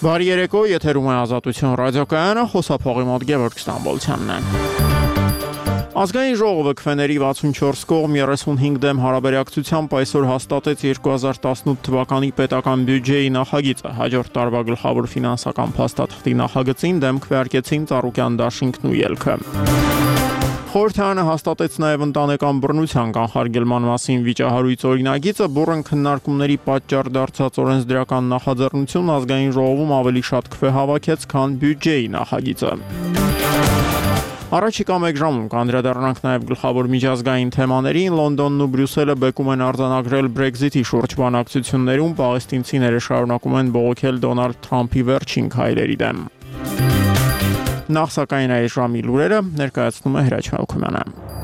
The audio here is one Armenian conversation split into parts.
Բարի երեկո, եթերում է Ազատություն ռադիոկայանը, խոսափողի մոտ Գևորգ Ստամբոլցյանն է։ Ազգային ժողովը քվեների 64 կողմ 35 դեմ հարաբերակցությամբ այսօր հաստատեց 2018 թվականի պետական բյուջեի նախագիծը։ Հաջորդ տարվա գլխավոր ֆինանսական փաստաթղթի նախագծին դեմ քվեարկեցին Ծառուկյան դաշինքն ու ելքը։ Խորհրդարանը հաստատեց նաև ընտանեկան բռնության կանխարգելման մասին վիճահարույց օրինագիծը, բուռն քննարկումների պատճառ դարձած օրենսդրական նախաձեռնությունն ազգային ժողովում ավելի շատ քվե հավաքեց, քան բյուջեի նախագիծը։ Առաջիկա մեկ ժամում կանդրադառնանք նաև գլխավոր միջազգային թեմաներին։ Լոնդոնն ու Բրյուսելը բեկում են արձանագրել Brexit-ի շուրջ բանակցություններում, պաղեստինցիները շարունակում են բողոքել Դոնալդ Թրամփի վերջին քայլերի դեմ։ Նախ սակայն այս ժամի լուրերը ներկայացնում է Հրաչ Մելքումյանը։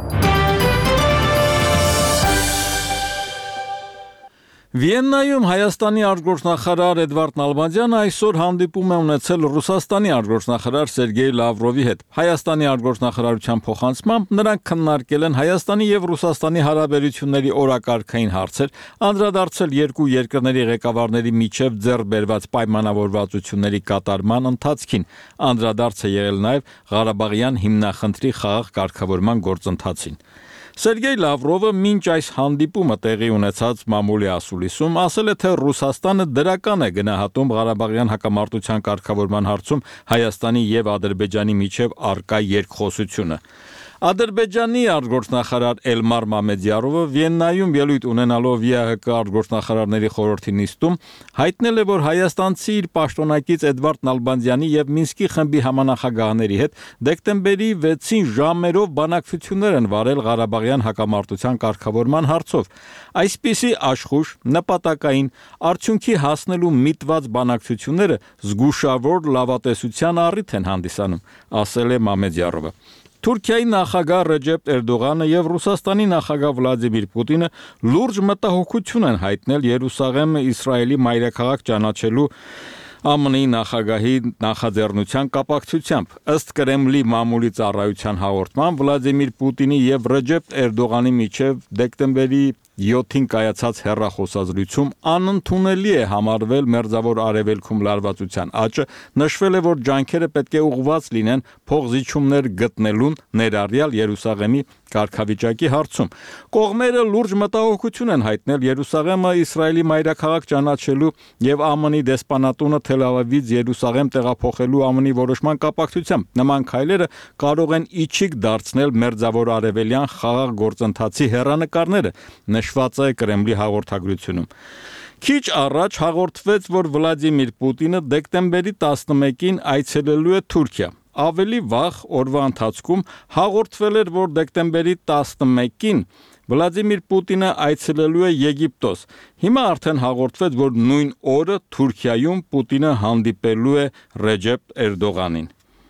Վիեննայում Հայաստանի արտգործնախարար Էդվարդ Նալբանդյանը այսօր հանդիպում է ունեցել Ռուսաստանի արտգործնախարար Սերգեյ Լավրովի հետ։ Հայաստանի արտգործնախարարության փոխանցմամբ նրանք քննարկել են Հայաստանի եւ Ռուսաստանի հարաբերությունների օրակարգային հարցեր, անդրադարձել երկու երկրների ղեկավարների միջև ձեռք բերված պայմանավորվածությունների կատարման ընթացքին, անդրադարձ է եղել նաեւ Ղարաբաղյան հիմնախնդրի խաղաղ կարգավորման գործընթացին։ Սերգեյ Լավրովը մինչ այս հանդիպումը տեղի ունեցած մամուլի ասուլիսում ասել է, թե Ռուսաստանը դրական է գնահատում Ղարաբաղյան հակամարտության կարգավորման հարցում Հայաստանի եւ Ադրբեջանի միջև առկա երկխոսությունը։ Ադրբեջանի արտգործնախարար Էլմար Մամեդյարովը Վիեննայում ելույթ ունենալով ԵԱՀԿ արտգործնախարարների խորհրդի նիստում հայտնել է, որ հայաստանցի իր պաշտոնակից Էդվարդ Նալբանդյանի եւ Մինսկի խմբի համանախագահների հետ դեկտեմբերի 6-ին ժամերով բանակցություններ են վարել Ղարաբաղյան հակամարտության կարգավորման հարցով։ Այսպիսի աշխուժ, նպատակային, արդյունքի հասնելու միտված բանակցությունները զգուշավոր լավատեսության առիթ են հանդիսանում, ասել է Մամեդյարովը։ Թուրքիայի նախագահ Ռեջեփ Էրդողանը եւ Ռուսաստանի նախագահ Վլադիմիր Պուտինը լուրջ մտահոգություն են հայտնել Երուսաղեմը Իսրայելի մայրաքաղաք ճանաչելու ԱՄՆ-ի նախագահի նախաձեռնության կապակցությամբ։ Ըստ Կրեմլի մամուլի ծառայության հաղորդման Վլադիմիր Պուտինի եւ Ռեջեփ Էրդողանի միջև դեկտեմբերի 7-ին կայացած հեռախոսազրույցում անընդունելի է համարվել Մերձավոր Արևելքում լարվածության աճը, նշվել է, որ ջանքերը պետք է ուղղված լինեն փոխզիջումներ գտնելուն, ներառյալ Երուսաղեմի կարգավիճակի հարցում։ Կողմերը լուրջ մտահոգություն են հայտնել Երուսաղեմը Իսրայելի մայրաքաղաք ճանաչելու եւ ԱՄՆ-ի դեսպանատունը Թել Ավիվից Երուսաղեմ տեղափոխելու ԱՄՆ-ի որոշման կապակցությամբ։ Նման քայլերը կարող են իջիկ դարձնել Մերձավոր Արևելյան խաղաղ գործընթացի հեռանկարները, նշված է Կրեմլի հաղորդագրությունում։ Քիչ առաջ հաղորդվեց, որ Վլադիմիր Պուտինը դեկտեմբերի 11-ին այցելելու է Թուրքիա։ Ավելի վաղ օրվա ընթացքում հաղորդվել էր, որ դեկտեմբերի 11-ին Վլադիմիր Պուտինը այցելելու է Եգիպտոս։ Հիմա արդեն հաղորդվեց, որ նույն օրը Թուրքիայում Պուտինը հանդիպելու է Ռեջեփ Էրդողանին։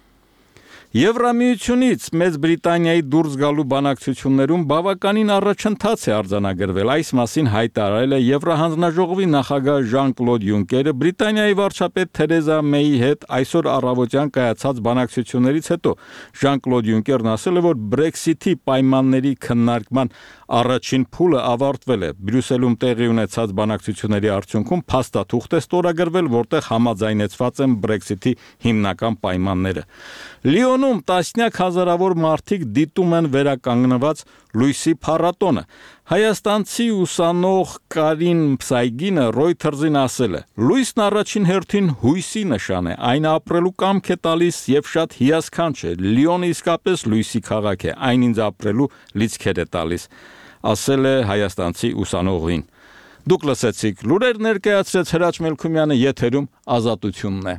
Եվրամիությունից Մեծ Բրիտանիայի դուրս գալու բանակցություններում բավականին առաջընթաց է արձանագրվել։ Այս մասին հայտարարել է Եվրահանձնաժողովի նախագահ Ժան-Կլոդ Յունկերը Բրիտանիայի վարչապետ Թերեզա Մեյի հետ այսօր առավոտյան կայացած բանակցություններից հետո։ Ժան-Կլոդ Յունկերն ասել է, որ Brexit-ի պայմանների քննարկման առաջին փուլը ավարտվել է։ Բրյուսելում տեղի ունեցած բանակցությունների արդյունքում փաստաթուղթ է ստորագրվել, որտեղ համաձայնեցված են Brexit-ի հիմնական պայմանները։ Լիոնում տասնյակ հազարավոր մարդիկ դիտում են վերականգնված լույսի փառատոնը։ Հայաստանցի ուսանող Կարին Փսայգինը Reuters-ին ասել է. «Լույսն առաջին հերթին հույսի նշան է, այն ապրելու կամք է տալիս եւ շատ հիասքանչ է։ Լիոնը իսկապես լույսի քաղաք է, այն ինձ ապրելու լիցքեր է տալիս», ասել է հայաստանցի ուսանողին։ Դուք լսեցիք լուրեր ներկայացրեց Հրաչ Մելքումյանը, եթերում Ազատությունն է։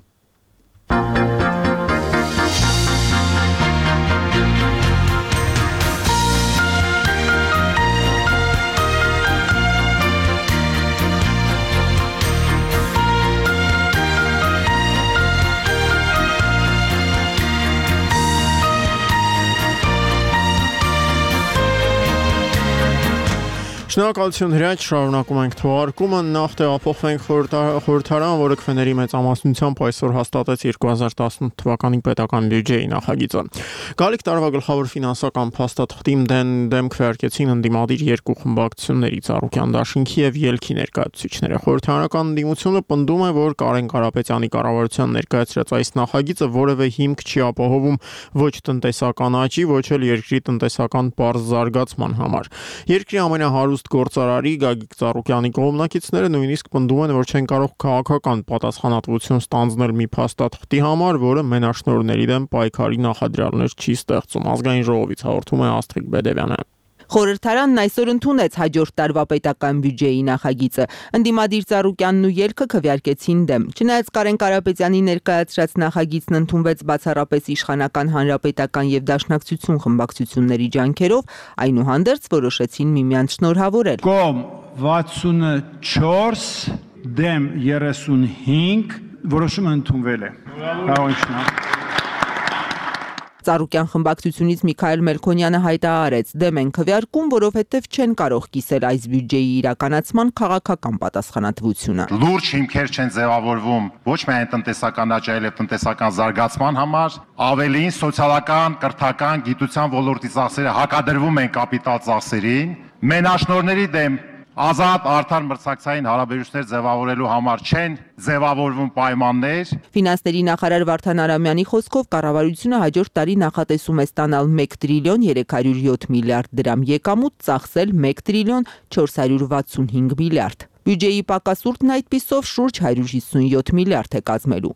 Շնորհակալություն Հրաչ, շարունակում ենք թողարկումը, նախ տեղափոխվենք խորհրդարան, որը քվեների մեծամասնությամբ այսօր հաստատեց 2018 թվականի պետական բյուջեի նախագիծը։ Գալիք տարվա գլխավոր ֆինանսական փաստաթղթին դեմ քվեարկեցին ընդդիմադիր երկու խմբակցությունների Ծառուկյան դաշինքի եւ Ելքի ներկայացուցիչները։ Խորհրդարանական ընդդիմությունը պնդում է, որ Կարեն Կարապետյանի կառավարության ներկայացրած այս նախագիծը որևէ հիմք չի ապահովում ոչ տնտեսական աճի, ոչ էլ երկրի տնտեսական պարզ զարգացման համար։ Երկրի ամենահարուստ գործարարի Գագիկ Ծառուկյանի կողմնակիցները նույնիսկ պնդում են, որ չեն կարող քաղաքական պատասխանատվություն ստանձնել մի փաստաթղթի համար, որը մենաշնորհների դեմ պայքարի նախադրյալներ չի ստեղծում։ Ազգային ժողովից հաղորդում է Աստղիկ Բեդևյանը։ Խորհրդարանն այսօր ընդունեց հաջորդ տարվա պետական բյուջեի նախագիծը։ Ընդդիմադիր Ծառուկյանն ու Ելքը քվեարկեցին դեմ։ Չնայած Կարեն Կարապետյանի ներկայացրած նախագիծն ընդունվեց բացառապես իշխանական հանրապետական եւ դաշնակցություն խմբակցությունների ջանքերով, այնուհանդերձ որոշեցին միմյանց շնորհավորել։ Կողմ 64, դեմ 35, որոշումը ընդունվել է։ Ծառուկյան խմբակցությունից Միքայել Մելքոնյանը հայտարարեց. դեմ են քվեարկում, որովհետև չեն կարող կիսել այս բյուջեի իրականացման քաղաքական պատասխանատվությունը։ Լուրջ հիմքեր չեն ձևավորվում ոչ միայն տնտեսական աճի, այլև տնտեսական զարգացման համար, ավելին սոցիալական, կրթական, գիտության ոլորտի ծախսերը հակադրվում են կապիտալ ծախսերին, մենաշնորհների դեմ ազատ արդար մրցակցային հարաբերություններ ձևավորելու համար չեն ձևավորվում պայմաններ։ Ֆինանսների նախարար Վարդան Արամյանի խոսքով կառավարությունը հաջորդ տարի նախատեսում է ստանալ 1 տրիլիոն 307 միլիարդ դրամ եկամուտ, ծախսել 1 տրիլիոն 465 միլիարդ։ Բյուջեի պակասուրդն այդպիսով շուրջ 157 միլիարդ է կազմելու։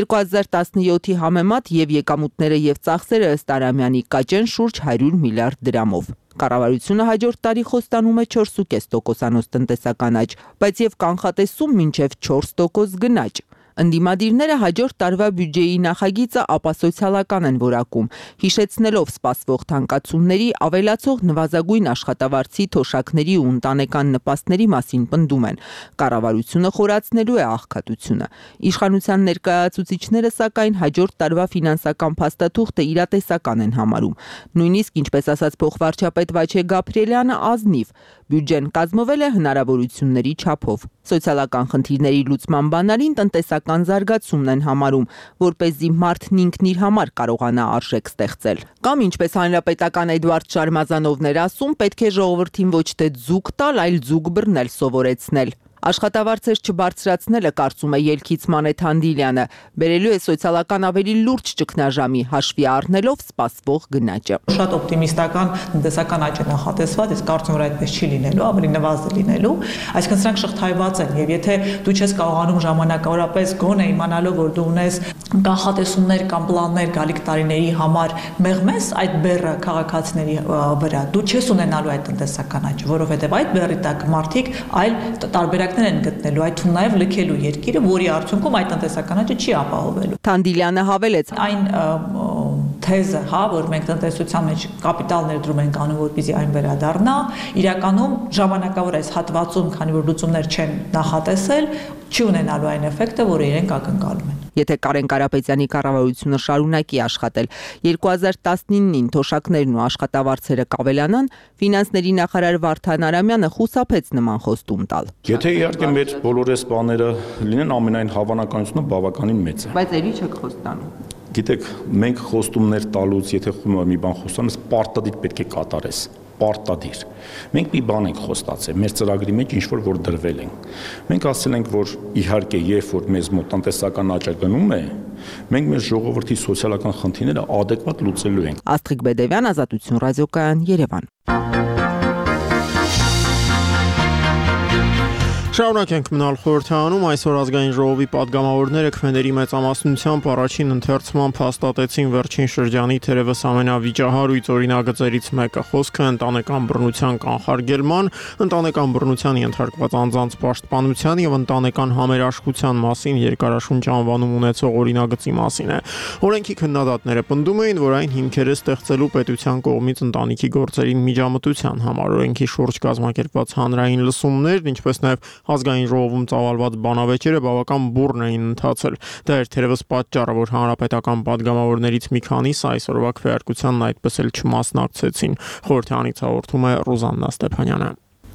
2017-ի համեմատ եւ եկամուտները եւ ծախսերը ըստ Արամյանի կաճեն շուրջ 100 միլիարդ դրամով։ Կառավարությունը հաջորդ տարի խոստանում է 4.5%-անոց տնտեսական աճ, բայց եւ կանխատեսում մինչեւ 4% գնաճ։ Ընդդիմադիրները հաջորդ տարվա բյուջեի նախագիծը ապասոցիալական են որակում, հիշեցնելով սպասվող թանկացումների, ավելացող նվազագույն աշխատավարձի, թոշակների ու ընտանեկան նպաստների մասին պնդում են։ Կառավարությունը խորացնելու է աղքատությունը։ Իշխանության ներկայացուցիչները սակայն հաջորդ տարվա ֆինանսական փաստաթուղթը իրատեսական են համարում։ Նույնիսկ, ինչպես ասաց փոխվարչապետ Վաչե Գաբրիելյանը, ազնիվ բյուջեն կազմվել է հնարավորությունների չափով։ Սոցիալական խնդիրների լուծման բանալին տնտեսական զարգացումն են համարում, որպեսզի մարդն ինքն իր համար կարողանա արժեք ստեղծել։ Կամ ինչպես հանրապետական Էդվարդ Շարմազանովն էր ասում, պետք է ժողովրդին ոչ թե ձուկ տալ, այլ ձուկ բռնել սովորեցնել։ Աշխատավարձեր չբարձրացնելը, կարծում է Ելքից Մանեթ Հանդիլյանը, բերելու է սոցիալական ավելի լուրջ ճգնաժամի, հաշվի առնելով սպասվող գնաճը։ Շատ օպտիմիստական տնտեսական աճ է նախատեսված, իսկ կարծում եմ այդպես չի լինելու, ավելի նվազ է լինելու, այսինքն սրանք շղթայված են, եւ եթե դու չես կարողանում ժամանակավորապես գոնե իմանալով, որ դու ունես կանխատեսումներ կամ պլաններ գալիք տարիների համար մեղմես այդ բեռը քաղաքացիների վրա, դու չես ունենալու այդ տնտեսական աճը, որովհետեւ այդ բեռի տակ մարդիկ այլ տարբերակներ են գտնելու, այդ թվում նաև լքելու երկիրը, որի արդյունքում այդ տնտեսական աճը չի ապահովելու։ Թանդիլյանը հավելեց. այն թեզը, որ մենք տնտեսության մեջ կապիտալ ներդրում ենք անում, որպեսզի այն վերադառնա, իրականում ժամանակավոր այս հատվածում, քանի որ լուծումներ չեն նախատեսել, չի ունենալու այն էֆեկտը, որը իրենք ակնկալում են։ Եթե Կարեն Կարապետյանի կառավարությունը շարունակի աշխատել 2019-ին թոշակներն ու աշխատավարձերը կավելանան, ֆինանսների նախարար Վարդան Արամյանը խուսափեց նման խոստում տալ։ Եթե իհարկե մեր բոլորս բաները լինեն, ամենայն հավանականությունը բավականին մեծ է։ Բայց ելի չեք խոստանում։ Գիտեք, մենք խոստումներ տալուց, եթե մի բան խոստանես, պարտադիր պետք է կատարես։ Պարտադիր։ Մենք մի բան ենք խոստացել, մեր ծրագրի մեջ ինչ-որ որ դրվել են։ Մենք ասել ենք, որ իհարկե, երբ որ մեզ մոտ տնտեսական աճը գնում է, մենք մեր ժողովրդի սոցիալական խնդիրները adekvat լուծելու ենք։ Աստղիկ Բեդևյան, Ազատություն ռադիոկայան, Երևան։ Շարունակենք մնալ խորհրդարանում, այսօր ազգային ժողովի падգամավորները քվեների մեծամասնությամբ առաջին ընթերցման հաստատեցին վերջին շրջանի թերևս ամենավիճահարույց օրինագծերից մեկը։ Խոսքը ընտանեկան բռնության կանխարգելման, ընտանեկան բռնության ենթարկված անձանց պաշտպանության եւ ընտանեկան համերաշխության մասին երկարաշունչ անվանում ունեցող օրինագծի մասին է։ Օրենքի քննադատները պնդում էին, որ այն հիմքեր է ստեղծելու պետության կողմից ընտանիքի գործերին միջամտության համար։ Օրենքի շուրջ կազմակերպված հանրային լսումներն, ինչպես նաեւ ազգային ժողովում ծավալված բանավեճերը բավական բուռն էին ընթացել։ Դա էր թերևս պատճառը, որ հանրապետական падգամավորներից մի քանիսը այսօրվա քվեարկությանն այդպես էլ չմասնակցեցին։ Խորհրդարանից հաղորդում է Ռուզաննա Ստեփանյանը։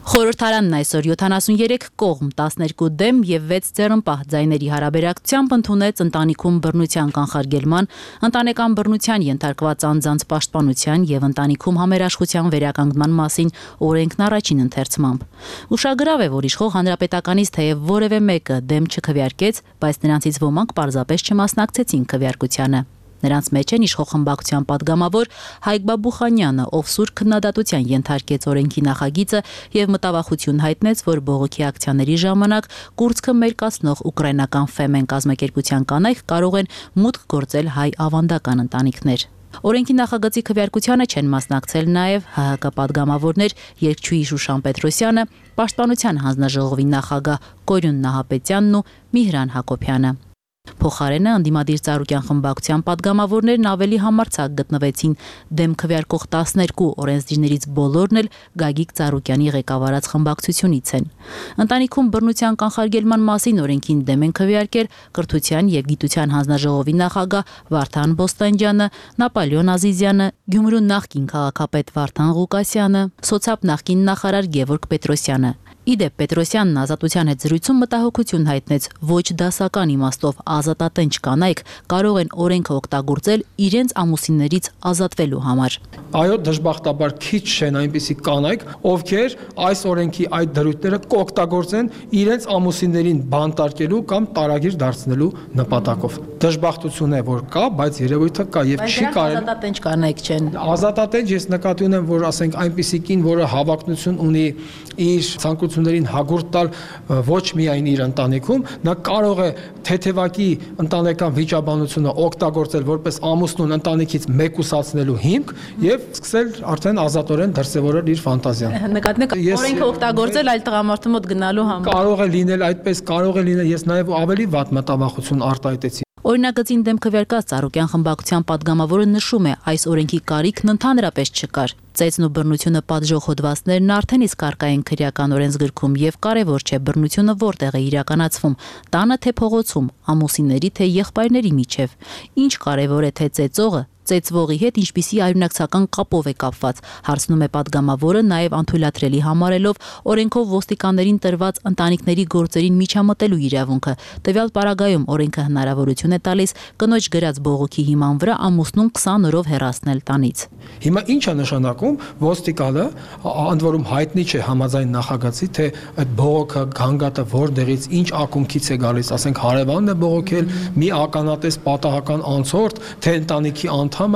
Խորհրդարանն այսօր 73 կողմ, 12 դեմ եւ 6 ձեռնպահ ձայների հարաբերակցությամբ ընդունեց ընտանիքում բռնության կանխարգելման, ընտանեկան բռնության ենթարկված անձանց պաշտպանության եւ ընտանիքում համերաշխության վերականգնման մասին օրենքն առաջին ընթերցմամբ։ Ուշագրավ է, որ իշխող հանրապետականից թեև որևէ մեկը դեմ չքվեարկեց, բայց նրանցից ոմանք պարզապես չմասնակցեցին քվեարկությանը։ Նրանց մեջ են իշխող խմբակցության падգամավոր Հայկ Բաբուխանյանը, ով սուր քննադատության ենթարկեց օրենքի նախագիծը եւ մտավախություն հայտնեց, որ բողոքի ակցիաների ժամանակ կուրծքը մերկացնող ուկրաինական Ֆեմեն կազմակերպության կանայք կարող են մուտք գործել հայ ավանդական ընտանիքներ։ Օրենքի նախագծի քվեարկությանը չեն մասնակցել նաև ՀՀԿ падգամավորներ երգչուհի Շուշան Պետրոսյանը, Պաշտպանության հանձնաժողովի նախագահ Կորյուն Նահապետյանն ու Միհրան Հակոբյանը։ Փոխարենը ընդդիմադիր Ծառուկյան խմբակցության падգամավորներն ավելի համարձակ գտնվեցին դեմ քվեարկող 12 օրենսդիրներից բոլորն էլ Գագիկ Ծառուկյանի ղեկավարած խմբակցությունից են։ Ընտանիքում բռնության կանխարգելման մասին օրենքին դեմ են քվեարկել Կրթության եւ Գիտության հանձնաժողովի նախագահ Վարդան Բոստանջյանը, Նապոլեոն Ազիզյանը, Գյումրու նախկին քաղաքապետ Վարդան Ղուկասյանը, Սոցիալ նախկին նախարար Գևորգ Պետրոսյանը։ Իդեպ Պետրոսյանն Ազատության հետ զրույցում մտահոգություն հայտնեց, ոչ դասական իմաստով ազատատենչ կանայք կարող են օրենքը օգտագործել իրենց ամուսիններից ազատվելու համար։ Այո, դժբախտաբար քիչ չեն այնպիսի կանայք, ովքեր այս օրենքի այդ դրույթները կօգտագործեն իրենց ամուսիններին բանտարկելու կամ տարագիր դարձնելու նպատակով։ Դժբախտություն է, որ կա, բայց երևույթը կա եւ չի կարելի։ Ազատատենչ կանայք չեն։ Ազատատենչ ես նկատի ունեմ, որ ասենք այնպիսի կին, որը հավակնություն ունի իր ցանկություններին հագուրտ տալ ոչ միայն իր ընտանիքում, նա կարող է թեթևակի ընտանեկան վիճաբանությունը օգտագործել որպես ամուսնուն ընտանիքից մեկուսացնելու հիմք եւ սկսել արդեն ազատորեն դրսեւորել իր ֆանտազիան։ Նկատեք, օրենքը օգտագործել այլ տղամարդու մոտ գնալու համար։ Կարող է լինել այդպես, կարող է լինել, ես նաեւ ավելի վատ մտավախություն արտահայտեցի։ Օրինագծին դեմ քվեարկած Ծառուկյան խմբակցության падգամավորը նշում է, այս օրենքի կարիքն ընդհանրապես չկար։ Ծեծն ու բռնությունը պատժող հոդվածներն արդեն իսկ առկա են քրեական օրենսգրքում եւ կարեւոր չէ բռնությունը որտեղ է իրականացվում՝ տանը թե փողոցում, ամուսինների թե եղբայրների միջև։ Ինչ կարեւոր է թե ծեծողը ծեծվողի հետ ինչպիսի արյունակցական կապով է կապված, հարցնում է падգամավորը, նաև անթույլատրելի համարելով օրենքով ոստիկաններին տրված ընտանիքների գործերին միջամտելու իրավունքը։ Տվյալ պարագայում օրենքը հնարավորություն է տալիս կնոջ գրած բողոքի հիման վրա ամուսնուն 20 օրով հեռացնել տանից։ Հիմա ինչ է նշանակում ոստիկանը, ընդ որում հայտնի չէ համաձայն նախագծի, թե այդ բողոքը, գանգատը որտեղից, ինչ ակունքից է գալիս, ասենք հարևանն է բողոքել, մի ականատես պատահական անցորդ, թե ընտանիքի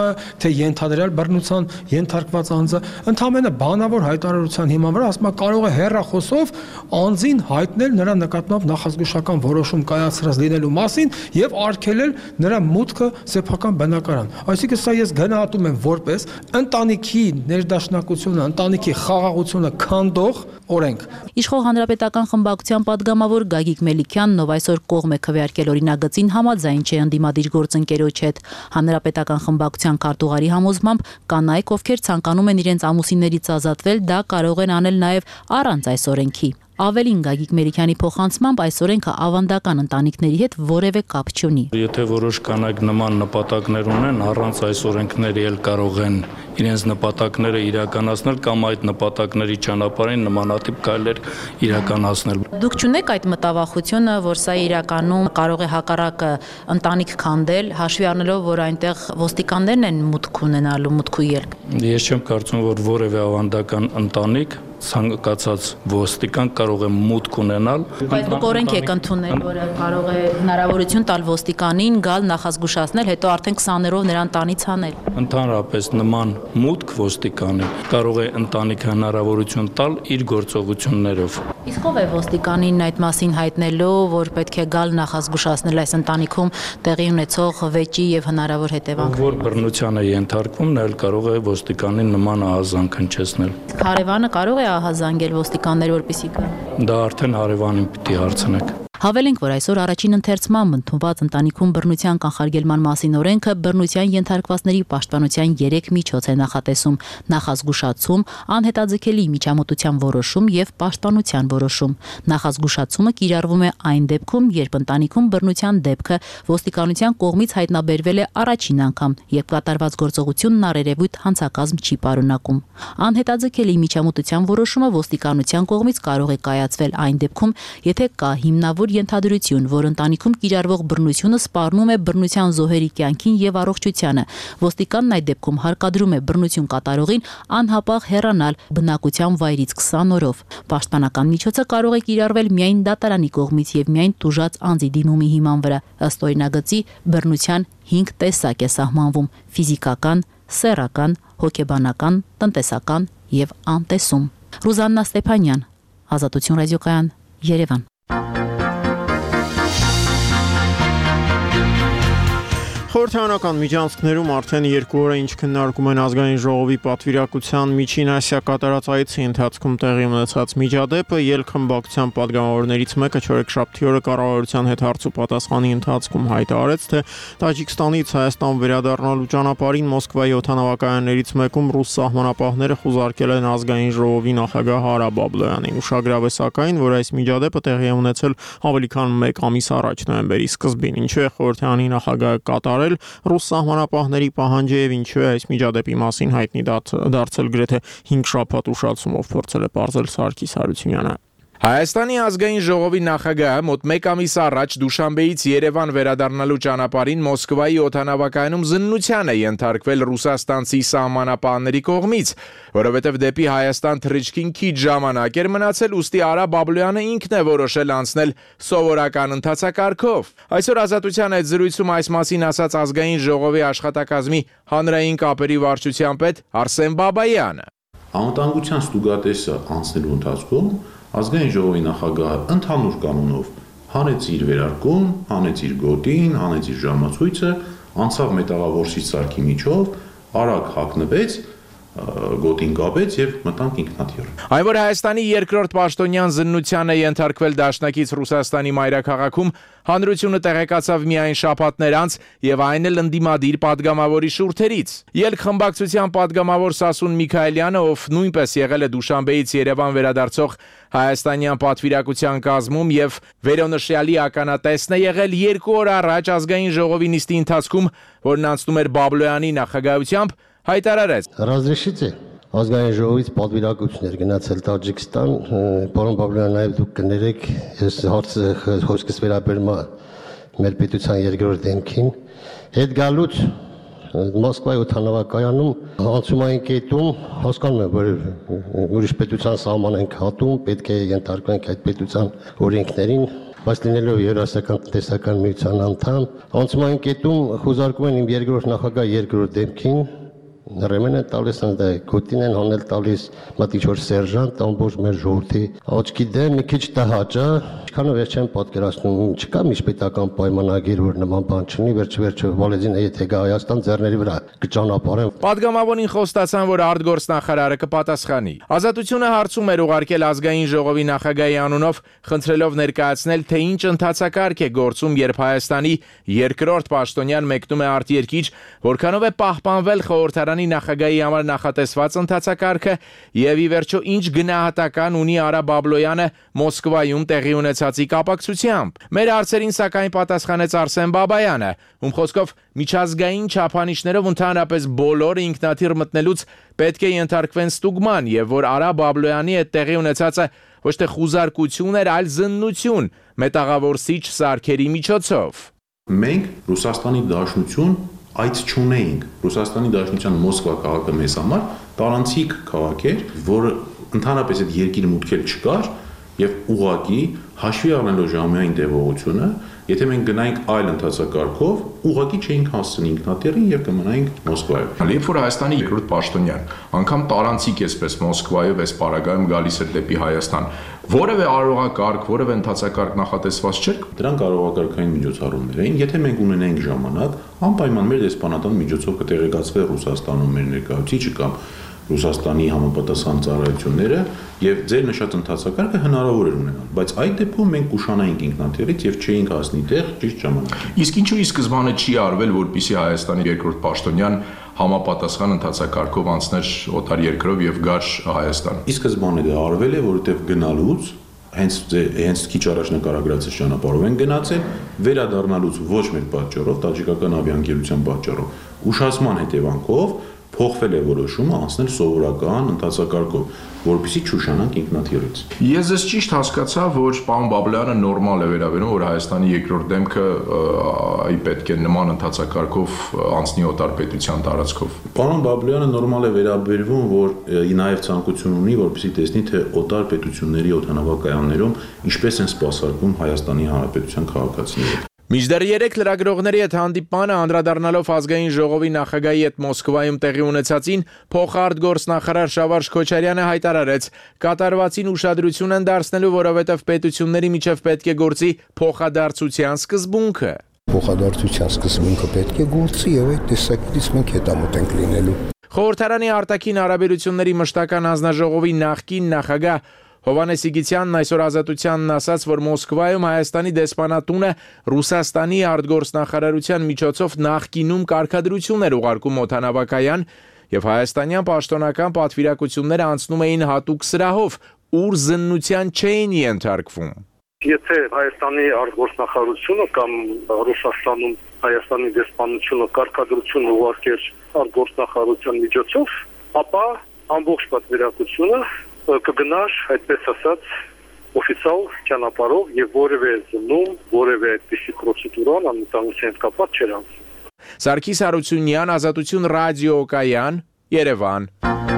թե ենթադրյալ բռնության ենթարկված անձը ընդհանրապես բանավոր հայտարարության հիման վրա ասում է կարող է հեռախոսով անձին հայտնել նրա նկատմամբ նախազգուշական որոշում կայացրած լինելու մասին եւ արգելել նրա մուտքը սեփական բնակարան։ Այսինքն սա ես գնահատում եմ որպես ընտանիքի ներդաշնակությունը, ընտանիքի խաղաղությունը քանդող օրենք։ Իշխող հանրապետական խմբակցության падգամավոր Գագիկ Մելիքյանն, ով այսօր կողմ է քվեարկել օրինագծին, համաձայն չէ ընդդիմադիր գործընկերոջ հետ։ Հանրապետական խմբակցության քարտուղարի համոզմամբ կանայք, ովքեր ցանկանում են իրենց ամուսիններից ազատվել, դա կարող են անել նաև առանց այս օրենքի։ Ավելին Գագիկ Մելիքյանի փոխանցմամբ այս օրենքը ավանդական ընտանիքների հետ որևէ կապ չունի։ Եթե որոշ կանայք նման նպատակներ ունեն, առանց այս օրենքների էլ կարող են իրենց նպատակները իրականացնել կամ այդ նպատակների ճանապարհին նմանատիպ քայլեր իրականացնել։ Դուք չունեք այդ մտավախությունը, որ սա իրականում կարող է հակառակը ընտանիք քանդել, հաշվի առնելով, որ այնտեղ ոստիկաններն են մուտք ունենալու, մուտք ու ելք։ Ես չեմ կարծում, որ որևէ ավանդական ընտանիք ցանկացած ոստիկան կարող է մուտք ունենալ։ Բայց դուք օրենք եք ընդունել, որը կարող է հնարավորություն տալ ոստիկանին գալ նախազգուշացնել, հետո արդեն 20-երով նրան տանից հանել։ Ընդհանրապես նման մուտք ոստիկանի կարող է ընտանիքը հնարավորություն տալ իր գործողություններով։ Իսկ ով է ոստիկանին այդ մասին հայտնելու, որ պետք է գալ նախազգուշացնել այս ընտանիքում տեղի ունեցող վեճի եւ հնարավոր հետևանքների։ Որ բռնության է ենթարկվում, նա էլ կարող է ոստիկանին նման ահազանգ հնչեցնել։ Հարևանը կարող է ահազանգել ոստիկաններ, որպեսզի գա։ Դա արդեն հարևանին պիտի հարցնեք։ Հավելենք, որ այսօր առաջին ընթերցման ընդունված ընտանիքում բռնության կանխարգելման մասին օրենքը բռնության ենթարկվածների պաշտպանության 3 միջոց է նախատեսում՝ նախազգուշացում, անհետաձգելի միջամտության որոշում եւ պաշտպանության որոշում։ Նախազգուշացումը կիրառվում է այն դեպքում, երբ ընտանիքում բռնության դեպքը ոստիկանության կողմից հայտնաբերվել է առաջին անգամ եւ կատարված գործողությունն առերևույթ հանցակազմ չի պարունակում։ Անհետաձգելի միջամտության որոշումը ոստիկանության կողմից կարող է կայացվել այն դեպքում, եթե կա հիմնավոր ենթադրություն, որ ընտանիքում կիրառվող բռնությունը սպառնում է բռնության զոհերի կյանքին եւ առողջությանը։ Ոստիկանն այդ դեպքում հարկադրում է բռնություն կատարողին անհապաղ հեռանալ բնակության վայրից 20 օրով։ Պաշտպանական միջոցը կարող է կիրառվել միայն դատարանի կողմից եւ միայն տուժած անձի դիմումի հիման վրա։ Ըստ օրինագծի բռնության 5 տեսակ է սահմանվում՝ ֆիզիկական, սեռական, հոգեբանական, տնտեսական եւ անտեսում։ Ռուզաննա Ստեփանյան, Ազատություն ռադիոկայան, Երևան։ Խորհրդարանական միջանցքներում արդեն 2 օր է ինչ քննարկում են ազգային ժողովի պատվիրակության Միջին Ասիա կատարած այցի ընթացքում տեղի ունեցած միջադեպը, ելքխմբակցության падգամավորներից մեկը չորեքշաբթի օրը կառավարության հետ հարց ու պատասխանի ընթացքում հայտարարեց, թե Տաջիկստանից Հայաստան վերադառնալու ճանապարհին Մոսկվայի օդանավակայաններից մեկում ռուս սահմանապահները խուզարկել են ազգային ժողովի նախագահ Հարա Բաբլոյանին։ Ուշագրավ է սակայն, որ այս միջադեպը տեղի է ունեցել ավելի քան 1 ամիս առաջ, նոյեմբերի սկզբին, ինչու է խորհրդարանի նախագահը կատարել ռուս սահմանապահների պահանջը եւ ինչու է այս միջադեպի մասին հայտնի դարձել գրեթե 5 շաբաթ ուշացումով, փորձել է պարզել Սարգիս Հարությունյանը։ Հայաստանի ազգային ժողովի նախագահը մոտ 1 ամիս առաջ Դուշանբեից Երևան վերադառնալու ճանապարհին Մոսկվայի օդանավակայանում զննության է ենթարկվել ռուսաստանցի սահմանապահների կողմից, որովհետև դեպի Հայաստան թռիչքին քիչ ժամանակ էր մնացել, ուստի Արա Բաբլոյանը ինքն է որոշել անցնել սովորական ընթացակարգով։ Այսօր Ազատության հետ զրույցում այս մասին ասաց ազգային ժողովի աշխատակազմի հանրային կապերի վարչության պետ Արսեն Բաբայանը։ Անվտանգության ստուգատեսը անցնելու ընթացքում ազգային ժողովի նախագահը ընդհանուր կանոնով հանեց իր վերարկուն, հանեց իր գոտին, հանեց իր ժամացույցը, անցավ մետաղավորսի սարքի միջով, արագ հագնվեց, գոտին կապեց եւ մտանք ինքնաթիռ։ Այն որ Հայաստանի երկրորդ պաշտոնյան զննության է ենթարկվել դաշնակից Ռուսաստանի մայրաքաղաքում, հանրությունը տեղեկացավ միայն շաբաթներ անց եւ այն էլ ընդդիմադիր падգամավորի շուրթերից։ Ելքխմբակցության падգամավոր Սասուն Միքայելյանը, ով նույնպես եղել է Դուշանբեից Երևան վերադարձող հայաստանյան պատվիրակության կազմում եւ վերոնշյալի ականատեսն է եղել 2 օր առաջ ազգային ժողովի նիստի ընթացքում, որն անցնում էր Բաբլոյանի նախագահությամբ, հայտարարեց. Разрешите ազգային ժողովից պատվիրակություն էր գնացել Տաջիկստան, պարոն Բաբլոյան, նաև դուք կներեք, ես հարցը խոսքս վերաբերում է մեր պետության երկրորդ դեմքին, հետ գալուց Մոսկվայի օդանավակայանում անցումային կետում հասկանում եմ, որ ուրիշ պետության սահման ենք հատում, պետք է ենթարկվենք այդ պետության օրենքներին, բայց լինելով Եվրասիական տնտեսական միության անդամ, անցումային կետում խուզարկում են իմ երկրորդ նախագահ երկրորդ դեմքին, Ռեմեն են տալիս, գոտին են հանել տալիս, մտի չոր սերժանտ, ամբողջ մեր ժողովրդի աչքի դեմ մի քիչ տհաճ է, ինչքանով ես չեմ պատկերացնում, չկա միջպետական պայմանագիր, որ նման բան չլինի, վերջ-վերջը Վալեզինը եթե գա Հայաստան ձեռների վրա կճանապարհեն։ Падգամավորին խոստացան, որ արտգործնախարարը կպատասխանի։ Ազատությունը հարցում էր ուղարկել ազգային ժողովի նախագահի անունով, խնդրելով ներկայացնել, թե ինչ ընթացակարգ է գործում, երբ Հայաստանի երկրորդ պաշտոնյան մեկնում է արտերկիր, որքանով է պահպանվել խորհրդարանի նախագահի համար նախատեսված ընթացակարգը եւ ի վերջո ինչ գնահատական ունի Արա Բաբլոյանը Մոսկվայում տեղի ունեցածի կապակցությամբ։ Մեր հարցերին սակայն պատասխանեց Արսեն Բաբայանը, ում խոսքով միջազգային չափանիշներով ընդհանրապես բոլորը ինքնաթիռ մտնելուց պետք է ենթարկվեն ստուգման եւ որ Արա Բաբլոյանի հետ տեղի ունեցածը ոչ թե խուզարկություն էր, այլ զննություն մետաղավորսիչ սարքերի միջոցով։ Մենք Ռուսաստանի Դաշնություն այդ չունեինք։ Ռուսաստանի Դաշնության Մոսկվա քաղաքը մեզ համար տարանցիկ քաղաք էր, որը ընդհանրապես այդ երկիր մուտքել չկար եւ ուղղակի հաշվի առնելով ժամային տևողությունը, եթե մենք գնայինք այլ ընթացակարգով, ուղղակի չէինք հասցնի ինքնաթիռին եւ կմնայինք Մոսկվայում։ Երբ որ Հայաստանի երկրորդ պաշտոնյան անգամ տարանցիկ էսպես Մոսկվայով էս պարագայում գալիս էր դեպի Հայաստան, որևէ արարողակարգ, որևէ ընթացակարգ նախատեսված չէր։ Դրանք արարողակարգային միջոցառումներ էին, եթե մենք ունենայինք ժամանակ, անպայման մեր դեսպանատան միջոցով կտեղեկացվեր Ռուսաստանում մեր ներկայացուցիչը կամ Ռուսաստանի համապատասխան ծառայությունները եւ ձեր նշած ընթացակարգը հնարավոր էր ունենալ, բայց այդ դեպքում մենք կուշանայինք ինքնաթիռից եւ չէինք հասնի տեղ ճիշտ ժամանակին։ Իսկ ինչու ի սկզբանե չի արվել, որպեսզի Հայաստանի երկրորդ պաշտոնյան համապատասխան ընթացակարգով անցներ օտար երկրով եւ գար Հայաստան։ Ի սկզբանե դա արվել է, որովհետեւ գնալուց հենց քիչ առաջ նկարագրածի ճանապարհով են գնացել, վերադառնալուց ոչ մեր պատճառով, տաջիկական ավիաընկերության պատճառով, ուշացման հետևանքով փոխվել է որոշումը անցնել սովորական ընթացակարգով, որպեսզի չուշանանք ինքնաթիռից։ Ես ես ճիշտ հասկացա, որ պարոն Բաբլյանը նորմալ է վերաբերում, որ Հայաստանի երկրորդ դեմքը այ պետք է նման ընթացակարգով անցնի օտար պետության տարածքով։ Պարոն Բաբլյանը նորմալ է վերաբերվում, որ նաև ցանկություն ունի, որպեսզի տեսնի, թե օտար պետությունների օդանավակայաններում ինչպես են սպասարկում Հայաստանի Հանրապետության քաղաքացիները։ Մինչդեռ 3 լրագրողների հետ հանդիպմանը անդրադառնալով ազգային ժողովի նախագահի հետ Մոսկվայում տեղի ունեցածին, փոխարտգործնախարար Շավարժ Քոչարյանը հայտարարեց. կատարվածին ուշադրություն են դարձնելու, որովհետև պետությունների միջև պետք է գործի փոխադարձության սկզբունքը։ Փոխադարձության սկզբունքը պետք է գործի եւ այդ տեսակետից մենք հետամուտ ենք լինելու։ Խորհրդարանի արտաքին հարաբերությունների մշտական հանձնաժողովի նախկին նախագահ Հովհաննես Իգիթյանն այսօր Ազատությանն ասաց, որ Մոսկվայում Հայաստանի դեսպանատունը Ռուսաստանի արտգործնախարարության միջոցով նախկինում կարգադրություն էր ուղարկում օդանավակայան եւ հայաստանյան պաշտոնական պատվիրակությունները անցնում էին հատուկ սրահով, ուր զննության չէին ենթարկվում։ Եթե Հայաստանի արտգործնախարարությունը կամ Ռուսաստանում Հայաստանի դեսպանությունը կարգադրություն ուղարկեր արտգործնախարարության միջոցով, ապա ամբողջ պատվիրակությունը կգնար, այդպես ասած, օֆիցիալ ճանապարհով եւ որևէ զննում, որևէ այդպիսի պրոցեդուրան անվտանգության հետ կապված չէր անցնում։ Սարգիս Հարությունյան, Ազատություն ռադիոկայան, Երևան։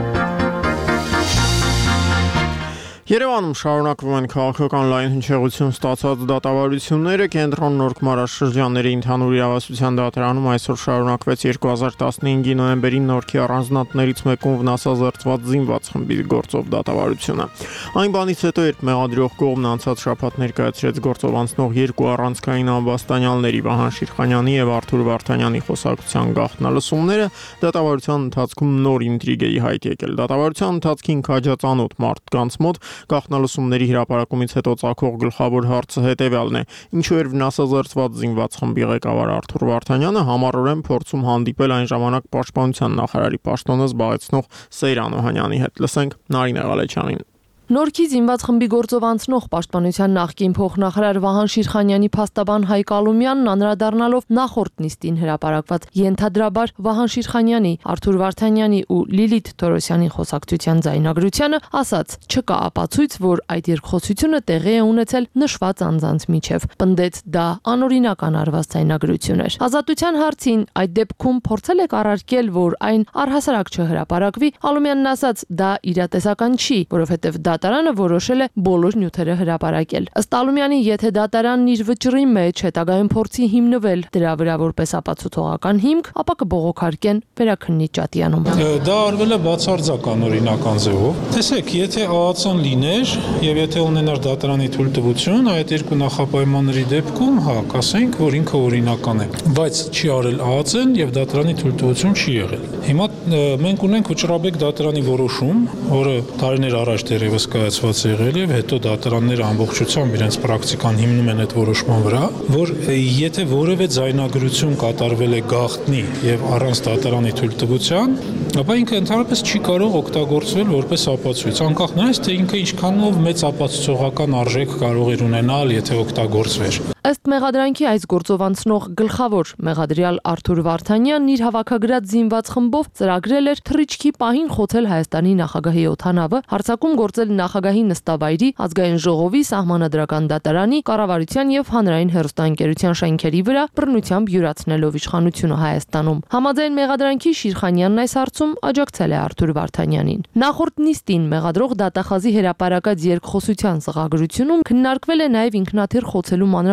Երևանում շարունակվում են քաղաքական լայն հնչեղություն ստացած դատավարությունները։ Կենտրոն Նոր Քմարաշրջանների ընդհանուր իրավասության դատարանում այսօր շարունակվեց 2015-ի նոյեմբերին Նորքի առանձնատներից մեկում վնասազերծված զինված խմբի գործով դատավարությունը։ Այն բանից հետո, երբ մեղադրող կողմն անցած շաբաթ ներկայացրեց գործով անցնող երկու առանցքային ամբաստանյալների Վահան Շիրխանյանի եւ Արթուր Վարդանյանի խոսակցության գաղտնալսումները, դատավարության ընթացքում նոր ինտրիգ է հայտ եկել։ Դատավարության ընթացքին քաջածանոթ մարդկանց մոտ Գաղտնալսումների հրապարակումից հետո ծագող գլխավոր հարցը հետևյալն է. ինչու էր վնասազերծված զինված խմբի ղեկավար Արթուր Վարդանյանը համառորեն փորձում հանդիպել այն ժամանակ պաշտպանության նախարարի պաշտոնը զբաղեցնող Սեյրան Օհանյանի հետ։ Լսենք Նարինե Ղալեչյանին։ Նորքի զինված խմբի գործով անցնող պաշտպանության նախկին փոխնախարար Վահան Շիրխանյանի փաստաբան Հայկ Ալումյանն անդրադառնալով նախորդ նիստին հրապարակված ենթադրաբար Վահան Շիրխանյանի, Արթուր Վարդանյանի ու Լիլիթ Թորոսյանի խոսակցության ձայնագրությանը ասաց. չկա ապացույց, որ այդ երկխոսությունը տեղի է ունեցել նշված անձանց միջև։ Պնդեց դա անօրինական արված ձայնագրություն էր։ Ազատության հարցին այդ դեպքում փորձել եք առարկել, որ այն առհասարակ չհրապարակվի, Ալումյանն ասաց. դա իրատեսական չի, որովհետև դատարանը որոշել է բոլոր նյութերը հրապարակել։ Ըստ Ալումյանի, եթե դատարանն իր վճռի մեջ հետագայում փորձի հիմնվել դրա վրա որպես ապացուցողական հիմք, ապա կբողոքարկեն վերաքննիչ Ճատյանում։ Դա արվել է բացարձակ անօրինական ձևով։ Տեսեք, եթե ԱԱՑ-ն լիներ եւ եթե ունենար դատարանի թույլտվություն, այդ երկու նախապայմանների դեպքում, հա, կասենք, որ ինքը օրինական է, բայց չի արել ԱԱՑ-ն եւ դատարանի թույլտվություն չի եղել։ Հիմա մենք ունենք վճռաբեկ դատարանի որոշում, որը տարիներ առաջ դեռևս կայացված եղել եւ հետո դատարանները ամբողջությամբ իրենց պրակտիկան հիմնում են այդ որոշման վրա, որ եթե որևէ ձայնագրություն կատարվել է գաղտնի եւ առանց դատարանի թույլտվության, ապա ինքը ընդհանրապես չի կարող օգտագործվել որպես ապացույց, անկախ նրանից թե ինքը ինչքանով մեծ ապացուցողական արժեք կարող էր ունենալ, եթե օգտագործվեր։ Ըստ մեղադրանքի այս գործով անցնող գլխավոր մեղադրյալ Արթուր Վարդանյանն իր հավաքագրած զինված խմբով ծրագրել էր թռիչքի պահին խոցել Հայաստանի նախագահի օդանավը, հարձակում գործել նախագահի նստավայրի, ազգային ժողովի, սահմանադրական դատարանի, կառավարության եւ հանրային հեռուստաընկերության շենքերի վրա, բռնությամբ յուրացնելով իշխանությունը Հայաստանում։ Համաձայն մեղադրանքի Շիրխանյանն այս հարցում աջակցել է Արթուր Վարդանյանին։ Նախորդ նիստին մեղադրող դատախազի հրապարակած երկխոսության սղագրությունում քննարկվել է նաեւ ինքնաթիռ խոցելու մանրամասներ,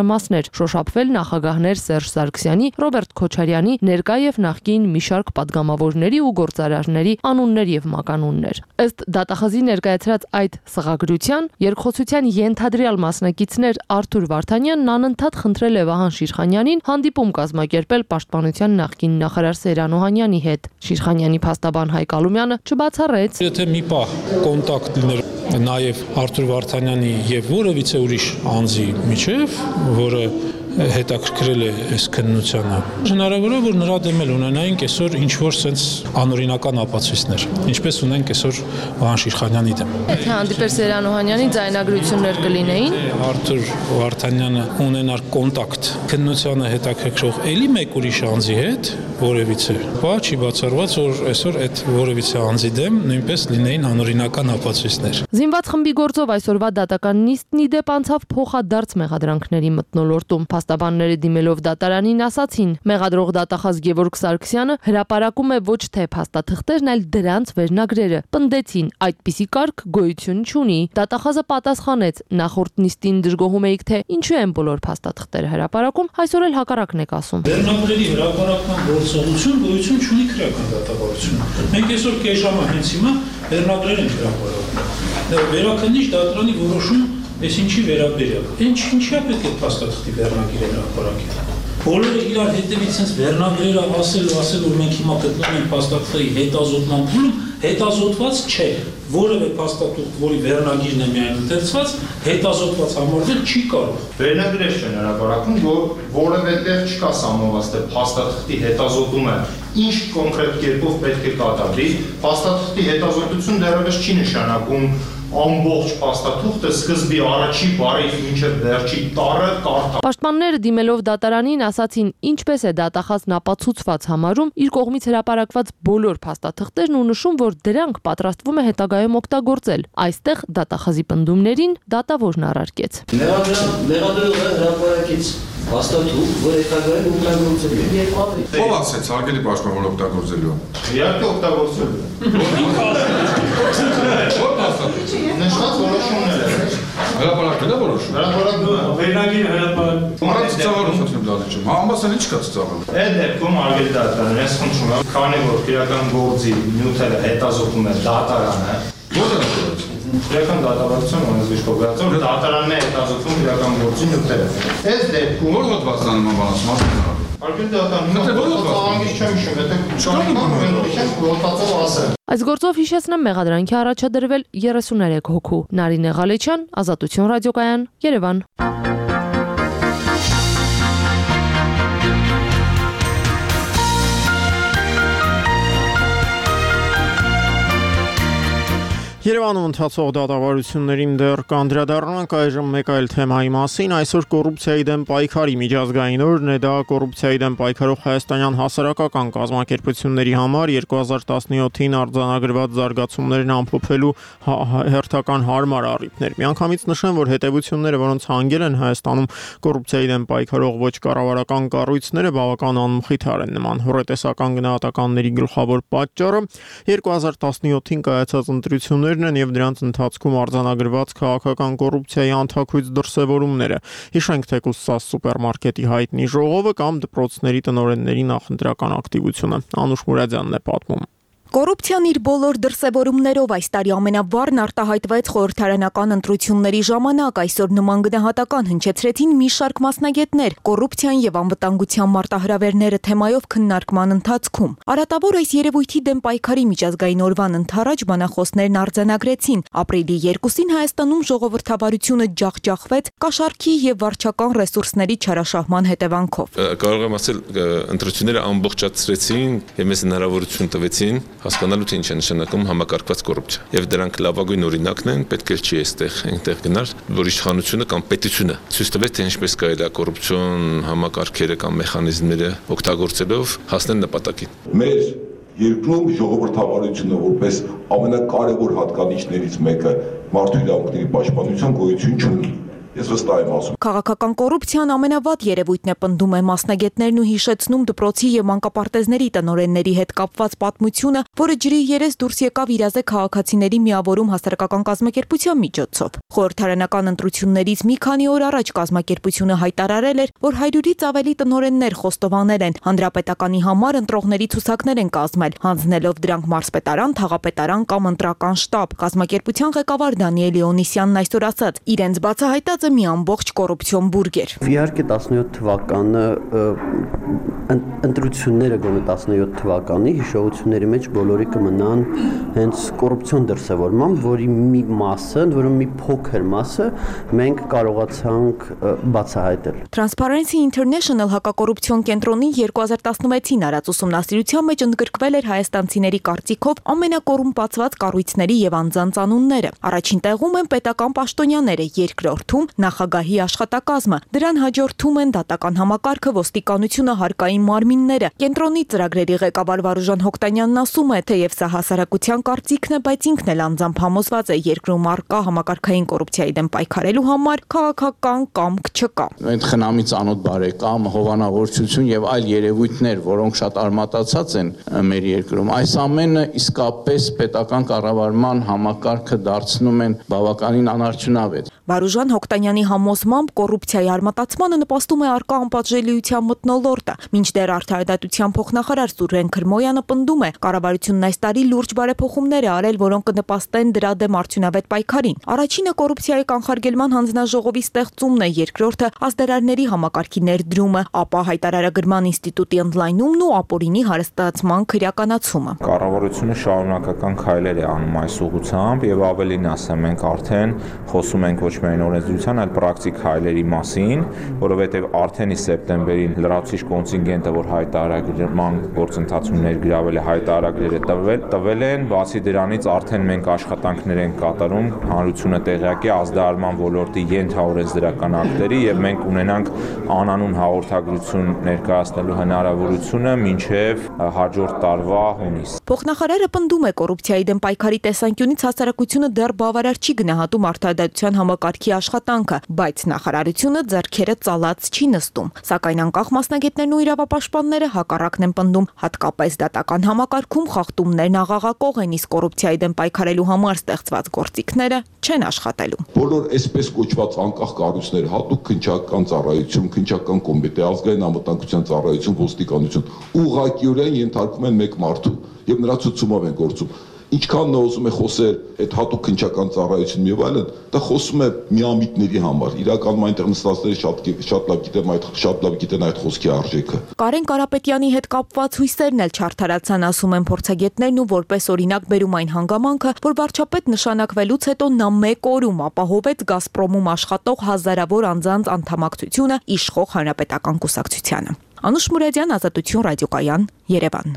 շոշափվել նախագահներ Սերժ Սարգսյանի, Ռոբերտ Քոչարյանի, ներկա եւ նախկին մի շարք պատգամավորների ու գործարարների անուններ եւ մականուններ։ Ըստ դատախազի ներկայացրած այդ սղագրության երկխոսության ենթադրյալ մասնակիցներ Արթուր Վարդանյանն անընդհատ խնդրել է Վահան Շիրխանյանին հանդիպում կազմակերպել Պաշտպանության նախկին նախարար Սերան Օհանյանի հետ։ Շիրխանյանի փաստաբան Հայկ Ալումյանը չբացառեց. Եթե մի պահ կոնտակտ լիներ նաև Արթուր Վարդանյանի եւ որևիցե ուրիշ անձի միջև, որը հետաքրքրել է այս քննությանը, հնարավոր է, որ նրա դեմ էլ ունենայինք այսօր ինչ-որ sense անօրինական ապացույցներ, ինչպես ունենք այսօր Վահան Շիրխանյանի դեմ։ Եթե հանդիպեր Սերան Օհանյանի ձայնագրություններ կլինեին, Արթուր Վարդանյանը ունենար կոնտակտ քննությանը հետաքրքրող էլի մեկ ուրիշ անձի հետ, որևիցե, բա չի բացառված, որ այսօր այդ որևիցե անձի դեմ նույնպես լինեին անօրինական ապացույցներ։ Զինված խմբի գործով այսօրվա դատական նիստն ի դեպ անցավ փոխադարձ մեղադրանքների մթնոլորտում։ Փաստաբանները դիմելով դատարանին ասացին. մեղադրող դատախազ Գևորգ Սարգսյանը հրապարակում է ոչ թե փաստաթղթերն, այլ դրանց վերնագրերը։ Պնդեցին, այդպիսի կարգ գոյություն չունի։ Դատախազը պատասխանեց. նախորդ նիստին դժգոհում էիք, թե ինչու են բոլոր փաստաթղթերը հրապարակում, այսօր էլ հակառակն եք ասում։ Վերնագրերի հրապարակման գործողություն գոյություն չունի քրեական դատավարությունում։ Մենք այսօր կես ժամը հենց հիմա վերնագրեր ենք հրապարակում։ Վերաքննիչ դատարանի որոշում Ես ինչի վերաբերյալ։ Ինչի է պետք է փաստաթղթի վերնագիրը հրապարակել։ Բոլորը իրար հետևից sense վերնագրերը ասել, որ մենք հիմա գտնում ենք փաստաթղթի հետազոտման փուլում, հետազոտված չէ։ Որևէ փաստաթուղթ, որի վերնագիրն է միայն ընթերցված, հետազոտված համարվել չի կարող։ Վերնագրեր չեն հրապարակում, որ որևէ տեղ չկա սահմանված, թե փաստաթղթի հետազոտումը ինչ կոնկրետ կերպով պետք է կատարվի։ Փաստաթղթի հետազոտություն դեռևս չի նշանակում ամբողջ փաստաթուղթը սկզբի առաջի բարից մինչև վերջի տառը կարդա։ Պաշտպանները դիմելով դատարանին ասացին, ինչպես է դատախազն ապացուցված համարում իր կողմից հրապարակված բոլոր փաստաթղթերն ու նշում, որ դրանք պատրաստվում է հետագայում օգտագործել։ Այստեղ դատախազի պնդումներին դատավորն առարկեց։ Մեղադրողը հրապարակեց փաստաթուղթ, որ հետագայում օգտագործել է։ Ո՞վ ասեց, հարգելի պաշտպան, որ օգտագործելու է։ Իհարկե օգտագործելու է։ Նշված որոշումներ է։ Հրապարակվել է որոշում։ Հրապարակվում է։ Վերնագիրը հրապարակվում։ Արա ծավալում եմ դալիճում։ Համասան ինչ կա ծավալում։ Այդ դեպքում արգելի դատարանը ես խնդրում եմ, քանի որ քրեական գործի նյութերը հետազոտում է դատարանը։ Ո՞ր է գործը։ Քրեական դատավարություն ունես գոյացող դատարանն է հետազոտում քրեական գործի նյութերը։ Այս դեպքում ո՞ր հոդվածն է բանացում։ Արգելի դատարանը Այս գործով հիշեցնեմ մեղադրանքի առաջադրվել 33 հոգու։ Նարինե Ղալեչյան, Ազատություն ռադիոկայան, Երևան։ Երևանում ընթացող դատավարություններին դեռ կանդրադառնանք այժմ մեկ այլ թեմայի մասին։ Այսօր կոռուպցիայի դեմ պայքարի միջազգային օրն է, դա կոռուպցիայի դեմ պայքարող հայաստանյան հասարակական կազմակերպությունների համար 2017-ին արձանագրված զարգացումներն ամփոփելու հերթական հարմար առիթներ։ Միանգամից նշեմ, որ հետևությունները, որոնց հանգել են Հայաստանում կոռուպցիայի դեմ պայքարող ոչ կառավարական կառույցները, բավական անմխիթար են։ Նման հոռետեսական գնահատականների գլխավոր պատճառը 2017-ին կայացած ընտրություններ եւ դրանց ընթացքում արձանագրված քաղաքական կոռուպցիայի անթաքույց դրսևորումները։ Հիշենք թեկուզ ՍԱՍ սուպերմարկետի հայտնի ժողովը կամ դպրոցների տնօրենների նախընտրական ակտիվությունը։ Անուշ Մուրադյանն է պատմում։ Կոռուպցիան իր բոլոր դրսևորումներով այս տարի ամենավառն արտահայտվեց խորհրդարանական ընտրությունների ժամանակ։ Այսօր նման գնահատական հնչեցրեցին մի շարք մասնագետներ կոռուպցիան եւ անվտանգության մարտահրավերները թեմայով քննարկման ընթացքում։ Արատավոր այս երևույթի դեմ պայքարի միջազգային օրվան ընթരാճ բանախոսներն արձանագրեցին։ Ապրիլի 2-ին Հայաստանում ժողովրդավարությունը ջախջախվեց կաշառքի եւ վարչական ռեսուրսների չարաշահման հետևանքով։ Կարող եմ ասել, ընտրությունները ամբողջացրեցին եւ մեզ հնարավորություն տվեցին հասկանալու թե ինչ է նշանակում համակարգված կոռուպցիա։ Եվ դրանք լավագույն օրինակն են, պետք է չի այնտեղ գնալ, որ իշխանությունը կամ պետությունը ցույց տվեց, թե ինչպես կարելի է կոռուպցիոն համակարգերը կամ մեխանիզմները օգտագործելով հասնել նպատակին։ Մեր երկրում ժողովրդավարությունը որպես ամենակարևոր հատկանիշներից մեկը մարդու իրավունքների պաշտպանության գոյություն չունի։ Ես վստահ եմ ասում։ Քաղաքական կոռուպցիան ամենավատ երևույթն է, պնդում է մասնագետներն ու հիշեցնում դպրոցի եւ մանկապարտեզների տնօրենների հետ կապված պատմությունը, որը ջրի երես դուրս եկավ իրազե քաղաքացիների միավորում հասարակական կազմակերպության միջոցով։ Խորհրդարանական ընտրություններից մի քանի օր առաջ կազմակերպությունը հայտարարել էր, որ 100-ից ավելի տնօրեններ խոստովանել են, հանրապետականի համար ընտրողների ցուցակներ են կազմել, հանձնելով դրանք մարզպետարան, թաղապետարան կամ ընտրական շտաբ։ Կազմակերպության ղեկավար Դանիել Լեոնիսյանն այսօր ասաց, իրենց բացահայտած մի ամբողջ կոռուպցիոն բուրգ էր։ Իհարկե 17 թվականը ընտրությունները գոնե 17 թվականի հիշողությունների մեջ բոլորի կմնան հենց կոռուպցիոն դրսևորմամբ, որի մի մասը, որը մի փոքր մասը մենք կարողացանք բացահայտել։ Transparency International հակակոռուպցիոն կենտրոնի 2016-ին արած ուսումնասիրության մեջ ընդգրկվել էր հայաստանցիների կարծիքով ամենակոռումպացված կառույցների եւ անձանց անունները։ Առաջին տեղում են պետական պաշտոնյաները, երկրորդում նախագահի աշխատակազմը, դրան հաջորդում են դատական համակարգը, ոստիկանությունը, հարկային մարմինները։ Կենտրոնի ծրագրերի ղեկավար Վարուժան Հոկտանյանն ասում է, թեև սա հասարակության կարծիքն է, բայց ինքն էլ անձամբ համոզված է, երկրում առկա համակարգային կոռուպցիայի դեմ պայքարելու համար քաղաքական կամք չկա։ Այդ խնամի ծանոթ բարեկամ, հովանավորչություն եւ այլ երևույթներ, որոնք շատ արմատացած են մեր երկրում, այս ամենը իսկապես պետական կառավարման համակարգը դարձնում են բավականին անարդյունավետ։ Վարուժան Հոկտանյանի համոզմամբ կոռուպցիայի արմատացմանը նպաստում է առկա անպատժելիության մթնոլորտը։ Մինչդեռ արդարադատության փոխնախարար Սուրեն Քրմոյանը պնդում է, կառավարությունն այս տարի լուրջ բարեփոխումներ է արել, որոնք կնպաստեն դրա դեմ արդյունավետ պայքարին։ Առաջինը կոռուպցիայի կանխարգելման հանձնաժողովի ստեղծումն է, երկրորդը ազդարարների համակարգի ներդրումը, ապա հայտարարագրման ինստիտուտի ընդլայնումն ու ապօրինի հարստացման քրեականացումը։ Կառավարությունը շարունակական քայլեր է անում այս ուղղությամբ եւ ավելին ասեմ, մենք արդեն խոսում ենք ոչ միայն օրենսդրության, այլ պրակտիկ քայլերի մասին, որովհետեւ արդեն սեպտեմբերին լրացուցիչ կոնտինգենտը, որ հայտարարման գործընթացում ներգրավել է, հայտարարագրերը տվել են, բացի դրանից արդեն մենք աշխատանքներ ենք կատարում, հանրությունը տեղյակ է ազդարարման ոլորտի ենթաօրենսդրական ակտերի եւ մենք ունենանք անանուն հաղորդագրություն ներկայացնելու հնարավորությունը մինչեւ հաջորդ տարվա հունիս։ Փոխնախարարը պնդում է, կոռուպցիայի դեմ պայքարի տեսանկյունից հասարակությունը դեռ բավարար չի գնահատում արդարադատության համակարգի աշխատանքը, բայց նախարարությունը ձեռքերը ծալած չի նստում։ Սակայն անկախ մասնագետներն ու իրավապաշտպանները հակառակն են պնդում, հատկապես դատական համակարգում խախտումներն աղաղակող են, իսկ կոռուպցիայի դեմ պայքարելու համար ստեղծված գործիքները չեն աշխատելու։ Բոլոր այսպես կոչված անկախ կառույցները, հատուկ քննչական ծառայություն, քննչական կոմիտե, ազգային անվտանգության ծառայություն, ոստիկանություն, ուղղակիորեն ենթարկվում են մեկ մարդու եւ նրա ցուցումով են գործում։ Ինչքան նա ուզում է խոսել այդ հատուկ քննչական ծառայություն եւ այլն, դա խոսում է միամիտների համար։ Իրականում այնտեղ նստածները շատ լավ գիտեն այդ խոսքի արժեքը։ Կարեն Կարապետյանի հետ կապված հույսերն էլ չարդարացան, ասում են փորձագետներն ու որպես օրինակ բերում այն հանգամանքը, որ վարչապետ նշանակվելուց հետո նա մեկ օրում ապահովեց Գազպրոմում աշխատող հազարավոր անձանց անդամակցությունը իշխող հանրապետական կուսակցությանը։ Անուշ Մուրադյան, Ազատություն ռադիոկայան, Երևան։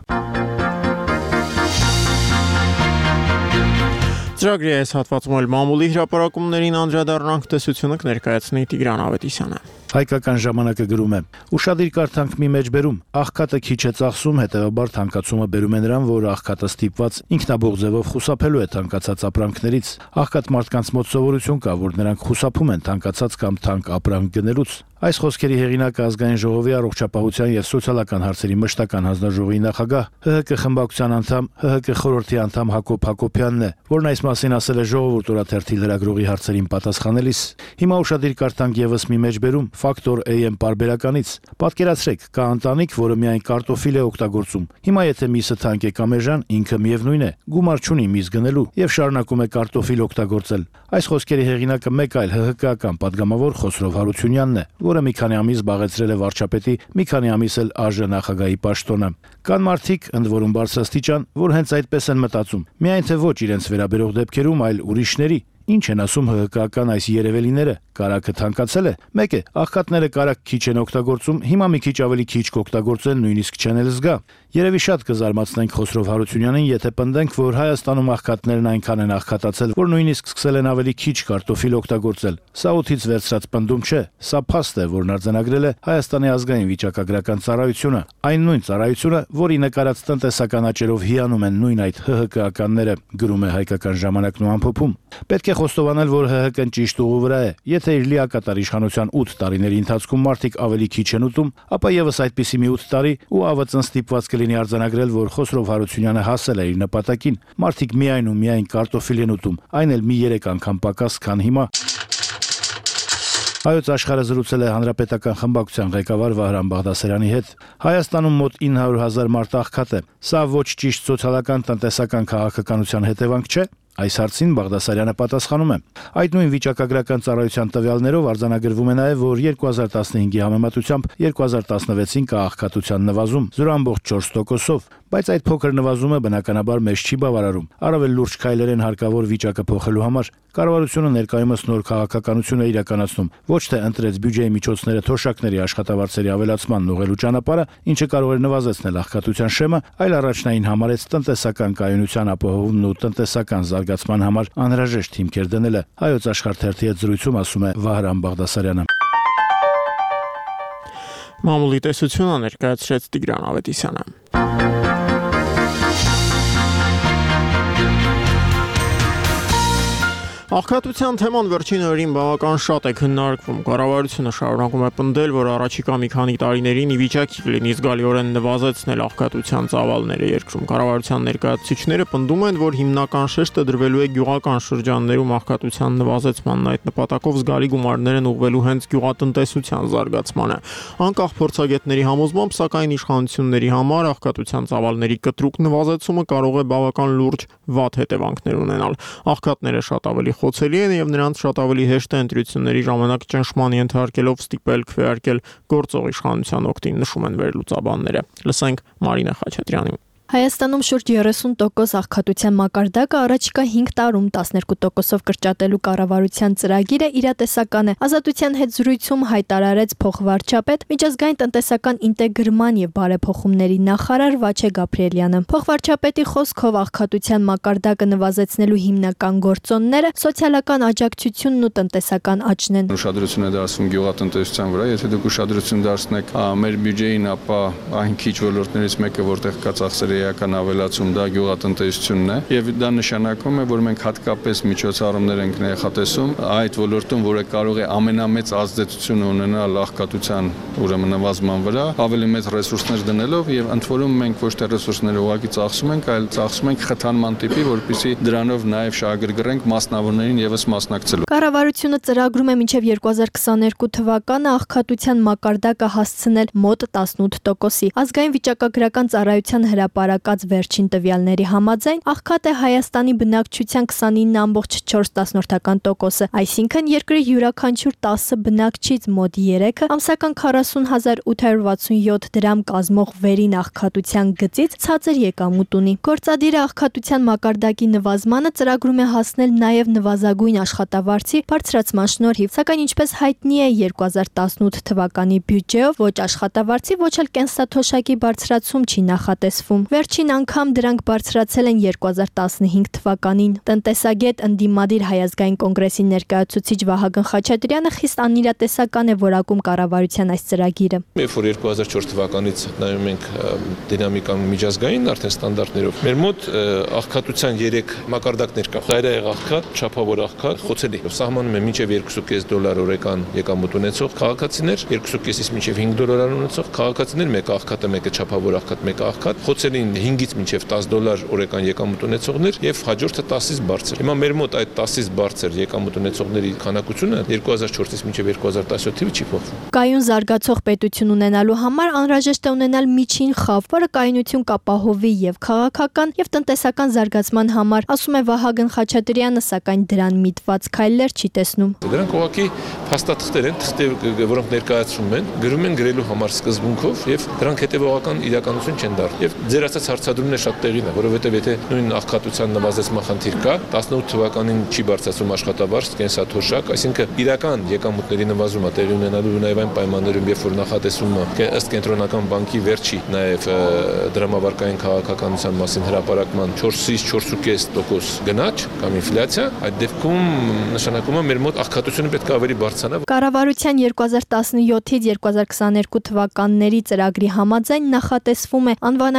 Ծրագրի այս հատվածում էլ մամուլի հրապարակումներին անդրադառնանք, տեսությունը կներկայացնի Տիգրան Ավետիսյանը։ Հայկական ժամանակը գրում է. Ուշադիր կարդանք մի մեջբերում, աղքատը քիչ է ծախսում, հետևաբար թանկացումը բերում է նրան, որ աղքատը ստիպված ինքնաբուխ ձևով խուսափելու է թանկացած ապրանքներից։ Աղքատ մարդկանց մոտ սովորություն կա, որ նրանք խուսափում են թանկացած կամ թանկ ապրանք գնելուց։ Այս խոսքերի հեղինակը ազգային ժողովի առողջապահության եւ սոցիալական հարցերի մշտական հանձնաժողովի նախագահ, ՀՀԿ խմբակցության անդամ, ՀՀԿ խորհրդի անդամ Հակոբ Հակոբյանն է, որն այս մասին ասել է Ժողովուրդ օրաթերթի լրագրողի հարցերին պատասխանելիս։ Հիմա ուշադիր կարդանք եւս մի մեջբերում Ֆակտոր AM պարբերականից։ Պատկերացրեք, կա ընտանիք, որը միայն կարտոֆիլ է օգտագործում։ Հիմա եթե միսը թանկ է կամ էժան, ինքը միևնույն է, գումար չունի միս գնելու եւ շարունակում է կարտոֆիլ օգտագործել։ Այս խոսքերի հեղինակը մեկ այլ ՀՀԿ-ական падգամավոր Խոսրով Հարությունյանն է, որը մի քանի ամիս զբաղեցրել է վարչապետի, մի քանի ամիս էլ ԱԺ նախագահի պաշտոնը։ Կան մարդիկ, ընդ որում բարձրաստիճան, որ հենց այդպես են մտածում։ Միայն թե ոչ իրենց վերաբերող դեպքերում, այլ ուրիշների։ Ինչ են ասում ՀՀԿ-ական այս երևելիները, կարակը թանկացել է։ Մեկ է, աղքատները կարակ քիչ են օգտագործում, հիմա մի քիչ ավելի քիչ կօգտագործեն, նույնիսկ չեն էլ զգա։ Երևի շատ կզարմացնենք Խոսրով Հարությունյանին, եթե պնդենք, որ Հայաստանում աղքատներն այնքան են աղքատացել, որ նույնիսկ սկսել են ավելի քիչ կարտոֆիլ օգտագործել։ Սա օդից վերցրած պնդում չէ, սա փաստ է, որն արձանագրել է Հայաստանի ազգային վիճակագրական ծառայությունը, այն նույն ծառայությունը, որի նկարած տնտեսական աճերով հիանում են նույն այդ ՀՀԿ-ականները, գրում է Հայկական ժամանակն ու ամփոփում։ Պետք է Պետք է խոստովանել, որ ՀՀԿ-ն ճիշտ ուղու վրա է։ Եթե իր լիակատար իշխանության 8 տարիների ընթացքում մարդիկ ավելի քիչ են ուտում, ապա եւս այդպիսի մի 8 տարի ու ԱՎԾ-ն ստիպված կլինի արձանագրել, որ Խոսրով Հարությունյանը հասել է իր նպատակին։ Մարդիկ միայն ու միայն կարտոֆիլ են ուտում, այն էլ մի 3 անգամ պակաս, քան հիմա։ Հայոց աշխարհը զրուցել է հանրապետական խմբակցության ղեկավար Վահրամ Բաղդասարյանի հետ։ Հայաստանում մոտ 900,000 մարդ աղքատ է։ Սա ոչ ճիշտ սոցիալական տնտեսական քաղաքականության հետևանք չէ։ Այս հարցին Բաղդասարյանը պատասխանում է. Այդ նույն վիճակագրական ծառայության տվյալներով արձանագրվում է նաև, որ 2015-ի համեմատությամբ 2016-ին կա աղքատության նվազում 0.4%-ով, բայց այդ փոքր նվազումը բնականաբար մեզ չի բավարարում։ Առավել լուրջ քայլեր են հարկավոր վիճակը փոխելու համար։ Կառավարությունը ներկայումս նոր քաղաքականություն է իրականացնում, ոչ թե ընտրեց բյուջեի միջոցները թոշակների աշխատավարձերի ավելացմանն ուղղելու ճանապարհը, ինչը կարող էր նվազեցնել աղքատության շեմը, այլ առաջնային համարեց տնտեսական կայունության ապահովումն ու տնտեսական զարգացման համար անհրաժեշտ հիմքեր դնելը։ Հայոց աշխարհ թերթի հետ զրույցում ասում է Վահրամ Բաղդասարյանը։ Մամուլի տեսությունը ներկայացրեց Տիգրան Ավետիսյանը։ Աղքատության թեման վերջին օրերին բավական շատ է քննարկվում։ Կառավարությունը շարունակում է պնդել, որ առաջիկա մի քանի տարիներին ի վիճակի կլինի զգալիորեն նվազեցնել աղքատության ծավալները երկրում։ Կառավարության ներկայացուցիչները պնդում են, որ հիմնական շեշտը դրվելու է գյուղական շրջաններում աղքատության նվազեցմանն, այդ նպատակով զգալի գումարներ են ուղղվելու հենց գյուղատնտեսության զարգացմանը։ Անկախ փորձագետների համոզմամբ, սակայն իշխանությունների համար աղքատության ծավալների կտրուկ նվազեցումը կարող է բավական լուրջ վատ հետևանքներ ունենալ։ Աղքատները շատ ավելի խոցելի են եւ նրանց շատ ավելի հեշտ է ընտրությունների ժամանակ ճնշման ենթարկելով ստիպել քվեարկել գործող իշխանության օգտին, նշում են վերլուծաբանները։ Լսենք Մարինա Խաչատրյանին։ Հայաստանում շուրջ 30% աղքատության մակարդակը առաջիկա 5 տարում 12%-ով կրճատելու կառավարության ծրագիրը իրատեսական է։ Ազատության հետ զրույցում հայտարարեց փոխվարչապետ, միջազգային տնտեսական ինտեգրման եւ բարեփոխումների նախարար Վաչե Գաբրիելյանը։ Փոխվարչապետի խոսքով աղքատության մակարդակը նվազեցնելու հիմնական գործոնները սոցիալական աջակցությունն ու տնտեսական աճն են։ Ուշադրություն է դարձվում գյուղատնտեսության վրա, եթե դուք ուշադրություն դարձնեք մեր բյուջեին, ապա այն քիչ ոլորտներից մեկը, որտեղ կա ծախսերի էական ավելացում, դա գյուղատնտեսությունն է, եւ դա նշանակում է, որ մենք հատկապես միջոցառումներ ենք նախատեսում այդ ոլորտում, որը կարող է ամենամեծ ազդեցություն ունենալ աղքատության ուրեմն նվազման վրա, ավելի մեծ ռեսուրսներ դնելով եւ ընդ որում մենք ոչ թե ռեսուրսները ուղղակի ծախսում ենք, այլ ծախսում ենք խթանման տիպի, որպեսզի դրանով նաեւ շահագրգռենք մասնավորներին եւս մասնակցելու։ Կառավարությունը ծրագրում է մինչև 2022 թվականը աղքատության մակարդակը հասցնել մոտ 18%-ի։ Ազգային վիճակագրական ծառայության հրապարակած վերջին տվյալների համաձայն աղքատ է Հայաստանի բնակչության 29.4%-ը, այսինքն երկրի յուրաքանչյուր 10 բնակչից մոտ 3-ը ամսական 40,867 դրամ կազմող վերին աղքատության գծից ցածր եկամուտ ունի։ Գործադիրը աղքատության մակարդակի նվազմանը ծրագրում է հասնել նաև նվազագույն աշխատավարձի բարձրացման շնորհիվ, սակայն ինչպես հայտնի է 2018 թվականի բյուջեով ոչ աշխատավարձի, ոչ էլ կենսաթոշակի բարձրացում չի նախատեսվում։ Վերջին անգամ դրանք բարձրացել են 2015 թվականին։ Տնտեսագետ ընդդիմադիր Հայազգային կոնգրեսի ներկայացուցիչ Վահագն Խաչատրյանը խիստ անիրատեսական է որակում կառավարության այս ծրագիրը։ Երբ որ 2004 թվականից նայում ենք դինամիկան միջազգային արդեն ստանդարտներով, մեր մոտ աղքատության 3 մակարդակներ կա։ Ծայրահեղ աղքատ, չափավոր աղքատ, խոցելի։ Սահմանում է մինչև $2.5 օրական եկամուտ ունեցող քաղաքացիներ, 2.5-ից մինչև $5 ունեցող քաղաքացիներ, մեկը աղքատ է, մեկը չափավոր աղքատ, մեկը աղքատ, խոցելին 5-ից մինչև $10 օրական եկամուտ ունեցողներ եւ հաջորդը 10-ից բարձր։ Հիմա մեր մոտ այդ 10-ից բարձր եկամուտ ունեցողների քանակությունը 2004-ից մինչև 2017 թվականին չի փոխվում։ Կայուն զարգացող պետություն ունենալու համար անհրաժեշտ է ունենալ միջին խավ, որը կայունություն կապահովի եւ քաղաքական եւ տնտեսական զարգացման համար, ասում է Վահագն Խաչատրյանը, սակայն դրան միտված քայլեր չի տեսնում։ Դրանք ուղղակի փաստաթղթեր են, թղթեր, որոնք ներկայացվում են, գրում են գրելու համար սկզբունքով եւ դրանք հետեւողական իրականություն չեն դառնում։ Եվ ձեր ասած հարցադրումն է շատ տեղին է, որովհետեւ եթե նույն աղքատության նվազեցման խնդիր կա, 18 թվականին չի բարձրացում աշխատավարձ, կենսաթոշակ, այսինքն իրական եկամուտների նվազումը տեղի ունենալու նաեւ այն պայմաններում, երբ որ նախատեսվում է ըստ կենտրոնական բանկի վերջի նաեւ դրամավարկային քաղաքականության մասին հրապարակման 4-ից 4.5% գնաճ կամ ինֆլյացիա, այդ դեպքում նշանակում է մեր մոտ աղքատությունը պետք է ավելի բարձրանա։ Կառավարության 2017-ից 2022 թվականների ծրագրի համաձայն նախատեսվում է անվանական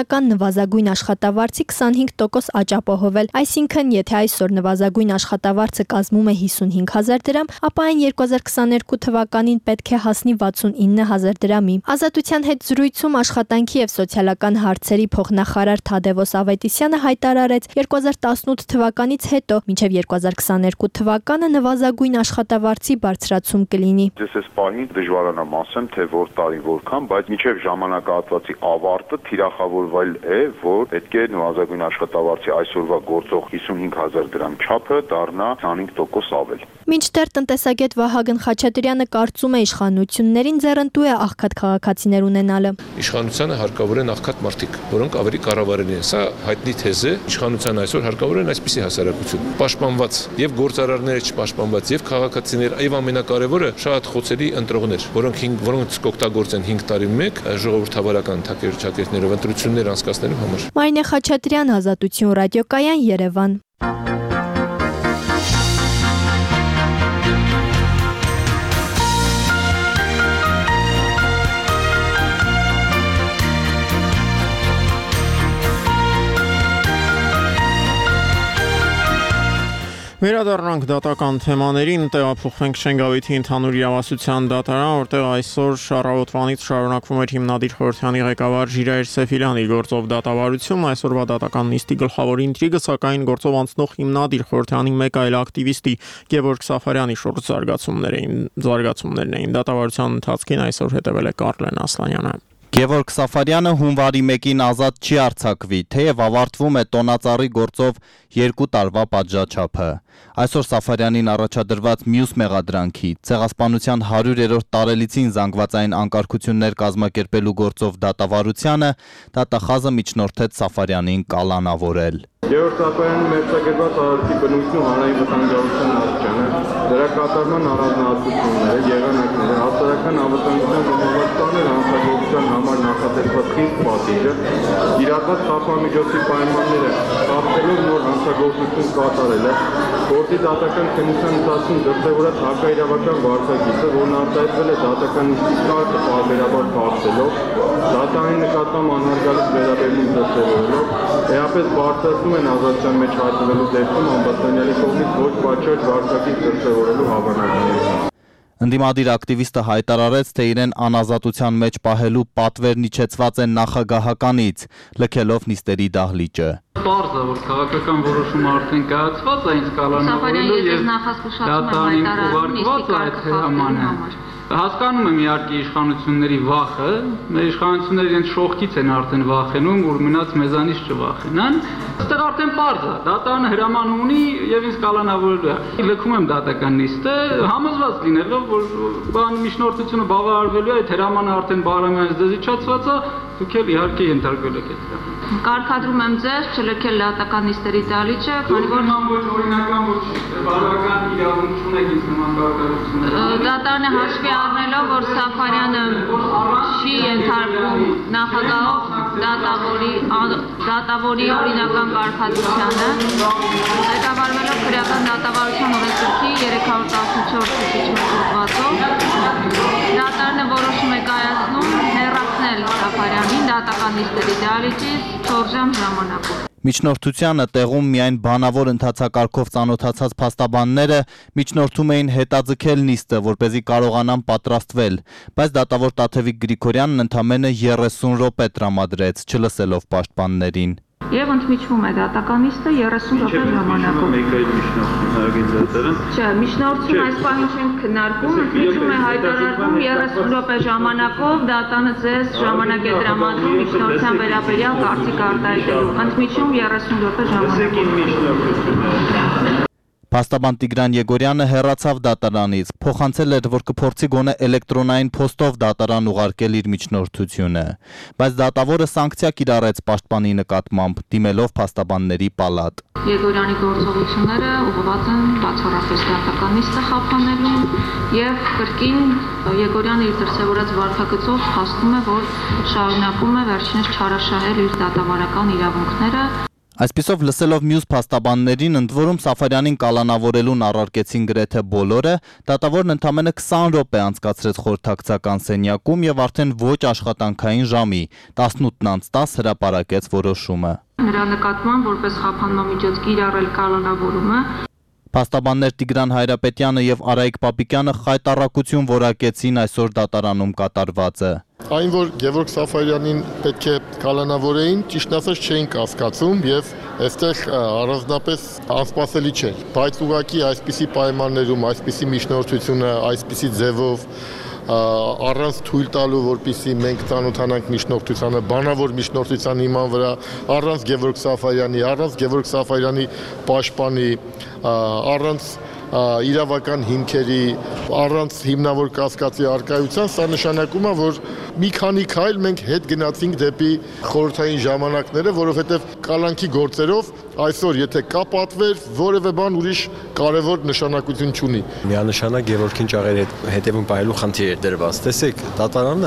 նվազագույն աշխատավարձի 25% աճ ապահովել, այսինքն եթե այսօր նվազագույն աշխատավարձը կազմում է 55,000 դրամ, ապա այն 2022 թվականին պետք է հասնի 69,000 դրամի։ Ազատության հետ զրույցում աշխատանքի եւ սոցիալական հարցերի փոխնախարար Թադևոս Ավետիսյանը հայտարարեց 2018 թվականից հետո մինչև 2022 թվականը նվազագույն աշխատավարձի բարձրացում կլինի։ Ես այս պահին դժվարանամ ասեմ, թե որ տարի որքան, բայց մինչև ժամանակահատվածի ավարտը թիրախավորվել է, որ պետք է նվազագույն աշխատավարձի այսօրվա գործող 55,000 դրամ չափը դառնա 25% ավել։ Մինչդեռ տնտեսագետ Վահագն Խաչատրյանը կարծում է իշխանություններին ձեռնտու է աղքատ քաղաքացիներ ունենալը։ Իշխանությանը հարկավոր են աղքատ մարդիկ, որոնք ավելի կառավարելի են։ Սա հայտնի թեզ է, իշխանության այսօր հարկավոր են այսպիսի հասարակություն։ Պաշտպանված եւ գործարարները չպաշտպանված եւ քաղաքացիներ, եւ ամենակարևորը շատ խոցելի ընտրողներ, որոնք կօգտագործեն 5 տարի մեկ ժողովրդավարական թակերչակետներով ընտրություններ անցկացնելու համար։ Մարինե Խաչատրյան, Ազատություն ռադիոկայան, Երևան։ Վերադառնանք դատական թեմաներին, տեղափոխվենք Շենգավիթի ընդհանուր իրավասության դատարան, որտեղ այսօր առավոտվանից շարունակվում էր հիմնադիր խորհրդանի ղեկավար Ժիրայր Սեֆիլյանի գործով դատավարություն, այսօրվա դատական նիստի գլխավոր ինտրիգը սակայն գործով անցնող հիմնադիր խորհրդանի մեկ այլ ակտիվիստի Գևորգ Սաֆարյանի շուրջ զարգացումներն էին։ Դատավարության ընթացքին այսօր հետևել է Կարլեն Ասլանյանը։ Գևորգ Սաֆարյանը հունվարի 1-ին ազատ չի արձակվի, թեև ավարտվում է տոնածառի գործով 2 տարվա պատժաչափը։ Այսօր Սաֆարյանին առաջադրված մյուս մեղադրանքի ցեղասպանության 100-րդ տարելիցին զանգվածային անկարգություններ կազմակերպելու գործով դատավարությանը դատախազը միջնորդեց Սաֆարյանին կալանավորել։ Գևորգ Սաֆարյանի մերձակերպված արարքի բնույթն ու հանրային վտանգավորության աստիճանը, դրա կատարման առանձնահատկությունները, եղանակները, հասարակական անվտանգության զոհվածքներ հանցագործության համար նախատեսված խիստ պատիժը, իրական խափամիջոցի պայմանները խախտելով նոր հանցագործություն կատարելը, գործի դատական քննության ընթացքում դրսևորած հակաիրավական վարքագիծը, որն արտահայտվել է դատական նիստի կարգը պարբերաբար խախտելով, դատարանի նկատմամբ անհարգալից վերաբերմունք դրսևորելով, էապես բարձրացնում են ազատության մեջ հայտնվելու դեպքում ամբաստանյալի կողմից ոչ պատշաճ վարքագիծ դրսևորելու հավանականությունը։ Ընդդիմադիր ակտիվիստը հայտարարեց, թե իրեն անազատության մեջ պահելու պատվերն իջեցված են նախագահականից, լքելով նիստերի դահլիճը։ Պարզ է, որ քաղաքական որոշումը արդեն կայացված է, ինձ կալանավորելու եւ դատարանին ուղարկված այդ հրամանը։ Հասկանում եմ իհարկե իշխանությունների վախը, մեր իշխանությունները իրենց շողքից են արդեն վախենում, որ մնաց մեզանից չվախենան։ Այստեղ արդեն պարզ է, դատարանը հրաման ունի եւ ինձ կալանավորելու է։ Լքում եմ դատական նիստը, համոզված լինելով, որ միջնորդությունը բավարարվելու է, այդ հրամանը արդեն բարամյանից դեզ իջացված է, դուք էլ իհարկե ենթարկվել եք այդ դրան։ Կարգադրում եմ ձեզ չլքել դատական նիստերի դահլիճը, քանի որ ոչ օրինական ոչ բարոյական իրավունք չունեք ինձ նման կարգադրություններ։ Դատարանը հաշվի առնելով, որ Սաֆարյանը չի ենթարկվում նախագահով դատավորի օրինական կարգադրությանը, ղեկավարվելով քրեական դատավարության օրենսգրքի 314 հոդվածով, դատարանը որոշում է կայացնում հեռացնել Սաֆարյանին դատական նիստերի դահլիճից 4 ժամ ժամանակով։ Միջնորդությանը տեղում միայն բանավոր ընթացակարգով ծանոթացած փաստաբանները միջնորդում էին հետաձգել նիստը, որպեսզի կարողանան պատրաստվել, բայց դատավոր Տաթևիկ Գրիգորյանն ընդամենը 30 րոպե տրամադրեց, չլսելով պաշտպաններին։ Եվ ընդմիջվում է դատական նիստը 30 րոպե ժամանակով։ Չէ, միջնորդություն այս պահին չենք քննարկում, ընդմիջում է հայտարարվում 30 րոպե ժամանակով, դատանը ձեզ ժամանակ է տրամադրում միջնորդության վերաբերյալ կարծիք արտահայտելու։ Ընդմիջում 30 րոպե ժամանակով։ Փաստաբան Տիգրան Եգորյանը հեռացավ դատարանից, փոխանցել էր, որ կփորձի գոնե էլեկտրոնային փոստով դատարան ուղարկել իր միջնորդությունը, բայց դատավորը սանկցիա կիրառեց պաշտպանի նկատմամբ, դիմելով փաստաբանների պալատ։ Եգորյանի գործողությունները ուղղված են բացառապես դատական նիստը խափանելուն եւ կրկին Եգորյանը իր դրսևորած վարքագծով փաստում է, որ շարունակում է վերջինս չարաշահել իր դատավարական իրավունքները։ Այսպիսով լսելով մյուս փաստաբաններին, ընդ որում Սաֆարյանին կալանավորելուն առարկեցին գրեթե բոլորը, դատավորն ընդամենը 20 րոպե անցկացրեց խորհրդակցական սենյակում եւ արդեն ոչ աշխատանքային ժամի 18:10 հրապարակեց որոշումը։ Նրա նկատմամբ որպես խափանմամիջոց կիրառել կալանավորումը Փաստաբաններ Տիգրան Հայրապետյանը եւ Արայիկ Պապիկյանը խայտառակություն որակեցին այսօր դատարանում կատարվածը։ Այն, որ Գևորգ Սաֆարյանին պետք է կալանավորեին, ճիշտ ասած չէին կասկածում եւ այստեղ առանձնապես անսպասելի չէր, բայց ուղղակի այսպիսի պայմաններում, այսպիսի միջնորդությունը, այսպիսի ձևով առանց թույլ տալու, որպեսզի մենք ծանոթանանք միջնորդությանը, բանավոր միջնորդության հիման վրա, առանց Գևորգ Սաֆարյանի պաշտպանի, առանց իրավական հիմքերի, առանց հիմնավոր կասկածի առկայության, սա նշանակում է, որ մի քանի քայլ մենք հետ գնացինք դեպի խորհրդային ժամանակները, որովհետև կալանքի գործերով այսօր եթե կա պատվեր, որևէ բան ուրիշ կարևոր նշանակություն չունի։ Միանշանակ Գևորգին ճաղերի հետևում պահելու խնդիր էր դրված։ Տեսեք, դատարանը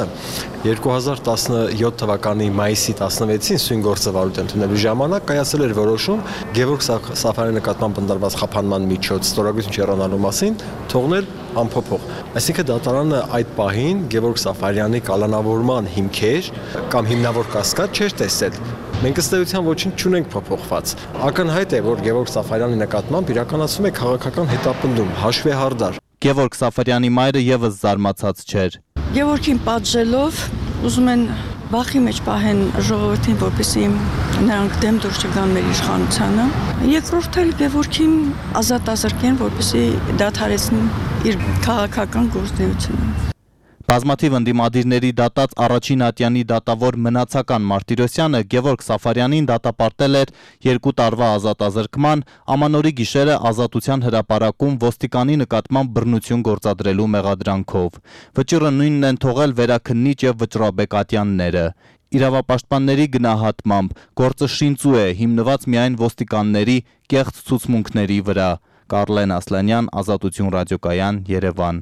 2017 թվականի մայիսի 16-ին սույն գործը վարույթ ընդունելու ժամանակ կայացել էր որոշում Գևորգ Սաֆարյանի նկատմամբ ընդրված խափանման միջոց ստորագրություն չեռանալու մասին թողնել անփոփոխ։ Այսինքն դատարանը այդ պահին Գևորգ Սաֆարյանի կալանավորման հիմքեր կամ հիմնավոր կասկած չէր տեսել։ Մենք ըստ էության ոչինչ չունենք փոփոխված։ Ակնհայտ է, որ Գևորգ Սաֆարյանի նկատմամբ իրականացվում է քաղաքական հետապնդում, հաշվեհարդար։ Գևորգ Սաֆարյանի մայրը եւս զարմացած չէր։ Գևորգին պատժելով ուզում են վախի մեջ պահեն ժողովրդին, որպեսզի նրանք դեմ դուրս չգան մեր իշխանությանը։ Երկրորդ էլ Գևորգին ազատ ազրկեն, որպեսզի դադարեցնեն իր քաղաքական գործունեությունը։ Բազմաթիվ ընդդիմադիրների դատած առաջին ատյանի դատավոր մնացական Մարտիրոսյանը Գևորգ Սաֆարյանին դատապարտել էր 2 տարվա ազատազրկման, ամանորի գիշերը ազատության հրապարակում ոստիկանի նկատմամբ բռնություն գործադրելու մեղադրանքով։ Վճիռը նույնն են թողել վերաքննիչ եւ վճռաբեկ ատյանները։ Իրավապաշտպանների գնահատմամբ գործը շինծու է, հիմնված միայն ոստիկանների կեղծ ցուցմունքների վրա։ Կարլեն Ասլանյան, Ազատություն ռադիոկայան, Երևան։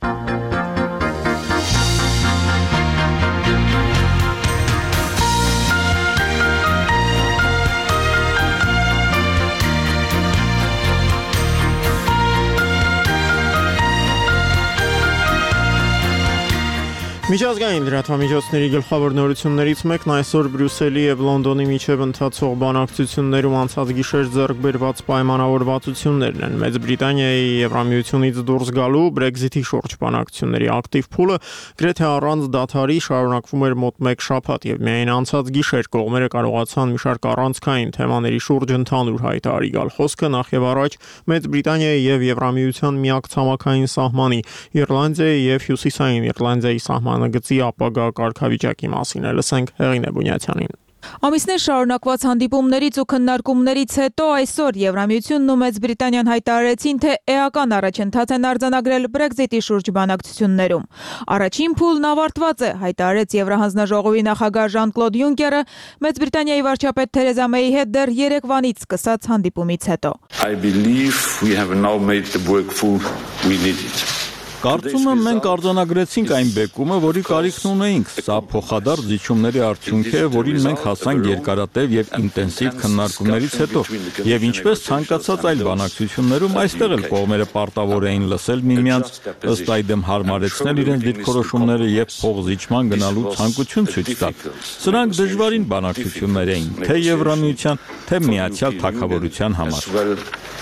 Միջազգային լրատվամիջոցների գլխավոր նորություններից մեկն այսօր Բրյուսելի եւ Լոնդոնի միջև ընթացող բանակցություններում անցած գիշեր ձեռք բերված պայմանավորվածություններն են։ Մեծ Բրիտանիայի Եվրամիությունից դուրս գալու Brexit-ի շուրջ բանակցությունների ակտիվ փուլը գրեթե առանց դադարի շարունակվում էր մոտ 1 շաբաթ եւ միայն անցած գիշեր կողմերը կարողացան մի շարք առանցքային թեմաների շուրջ ընդհանուր հայտարարի գալ։ Խոսքը նախ եւ առաջ Մեծ Բրիտանիայի եւ Եվրամիության միակ ցամաքային սահմանի Իռլանդիայի եւ Հյուսիսային Իռլանդիայի սահմանագծի ապագա կարգավիճակի մասին է։ Լսենք Հեղինե Բունյացյանին։ Ամիսներ շարունակված հանդիպումներից ու քննարկումներից հետո այսօր Եվրամիությունն ու Մեծ Բրիտանիան հայտարարեցին, թե էական առաջընթաց են արձանագրել Brexit-ի շուրջ բանակցություններում։ Առաջին փուլն ավարտված է, հայտարարեց Եվրահանձնաժողովի նախագահ Ժան-Կլոդ Յունկերը Մեծ Բրիտանիայի վարչապետ Թերեզա Մեյի հետ դեռ երեկվանից սկսած հանդիպումից հետո։ I believe we have now made the workful we needed. Կարծում եմ մենք արձանագրեցինք այն բեկումը, որի կարիքն ունեինք։ Սա փոխադարձ զիջումների արդյունք է, որին մենք հասանք երկարատև եւ ինտենսիվ քննարկումներից հետո։ Եվ ինչպես ցանկացած այլ բանակցություններում, այստեղ էլ կողմերը պարտավոր էին լսել միմյանց, ըստ այդմ հարմարեցնել իրենց դիրքորոշումները եւ փոխզիջման գնալու ցանկություն ցույց տալ։ Սրանք դժվարին բանակցություններ էին, թե Եվրամիության, թե Միացյալ Թագավորության համար։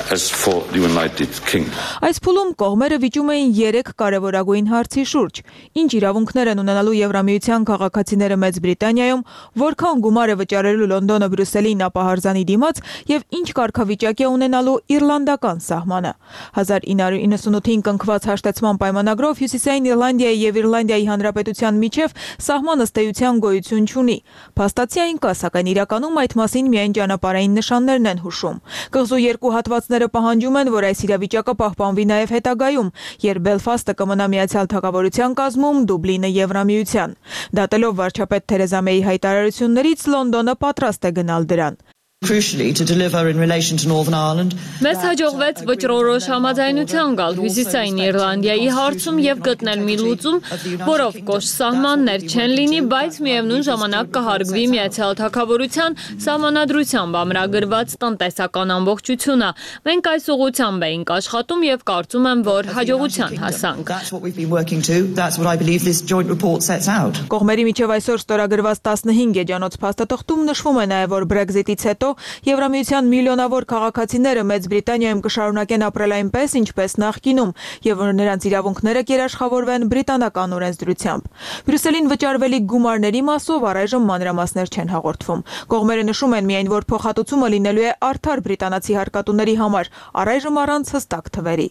Այս փուլում կողմերը վիճում էին 3 կարևորագույն հարցի շուրջ. ինչ իրավունքներ են ունենալու Եվրամիության քաղաքացիները Մեծ Բրիտանիայում, որքան գումար է վճարելու Լոնդոնը Բրյուսելին ապահարզանի դիմաց եւ ինչ կարգավիճակ է ունենալու իռլանդական սահմանը։ 1998-ին կնքված հաշտեցման պայմանագրով Հյուսիսային Իռլանդիայի եւ Իռլանդիայի Հանրապետության միջև սահման ըստ էության գոյություն չունի։ Փաստացի այն կա, սակայն իրականում այդ մասին միայն ճանապարհային նշաններն են հուշում։ Կղզու երկու հատվածները պահանջում են, որ այս իրավիճակը պահպանվի նաեւ հետագայում, երբ Բելֆաստը կմնա Միացյալ Թագավորության կազմում, Դուբլինը Եվրամիության։ Դատելով վարչապետ Թերեզա Մեյի հայտարարություններից Լոնդոնը պատրաստ է գնալ դրան։ Մեզ հաջողվեց վճռորոշ համաձայնության գալ Հյուսիսային Իռլանդիայի հարցում եւ գտնել մի լուծում, որով կոշտ սահմաններ չեն լինի, բայց միևնույն ժամանակ կհարգվի Միացյալ Թագավորության սահմանադրությամբ ամրագրված տնտեսական ամբողջությունը։ Մենք այս ուղղությամբ էինք աշխատում եւ կարծում եմ, որ հաջողության հասանք։ Կողմերի միջև այսօր ստորագրված 15 էջանոց փաստաթղթում նշվում է նաեւ, որ Brexit-ից հետո Եվրամիության միլիոնավոր քաղաքացիները Մեծ Բրիտանիայում կշարունակեն ապրել այնպես, ինչպես նախկինում, եւ որ նրանց իրավունքները կերաշխավորվեն բրիտանական օրենսդրությամբ։ Բրյուսելին վճարվելիք գումարների մասով առայժմ մանրամասներ չեն հաղորդվում։ Կողմերը նշում են միայն, որ փոխհատուցումը լինելու է արդար բրիտանացի հարկատուների համար, առայժմ առանց հստակ թվերի։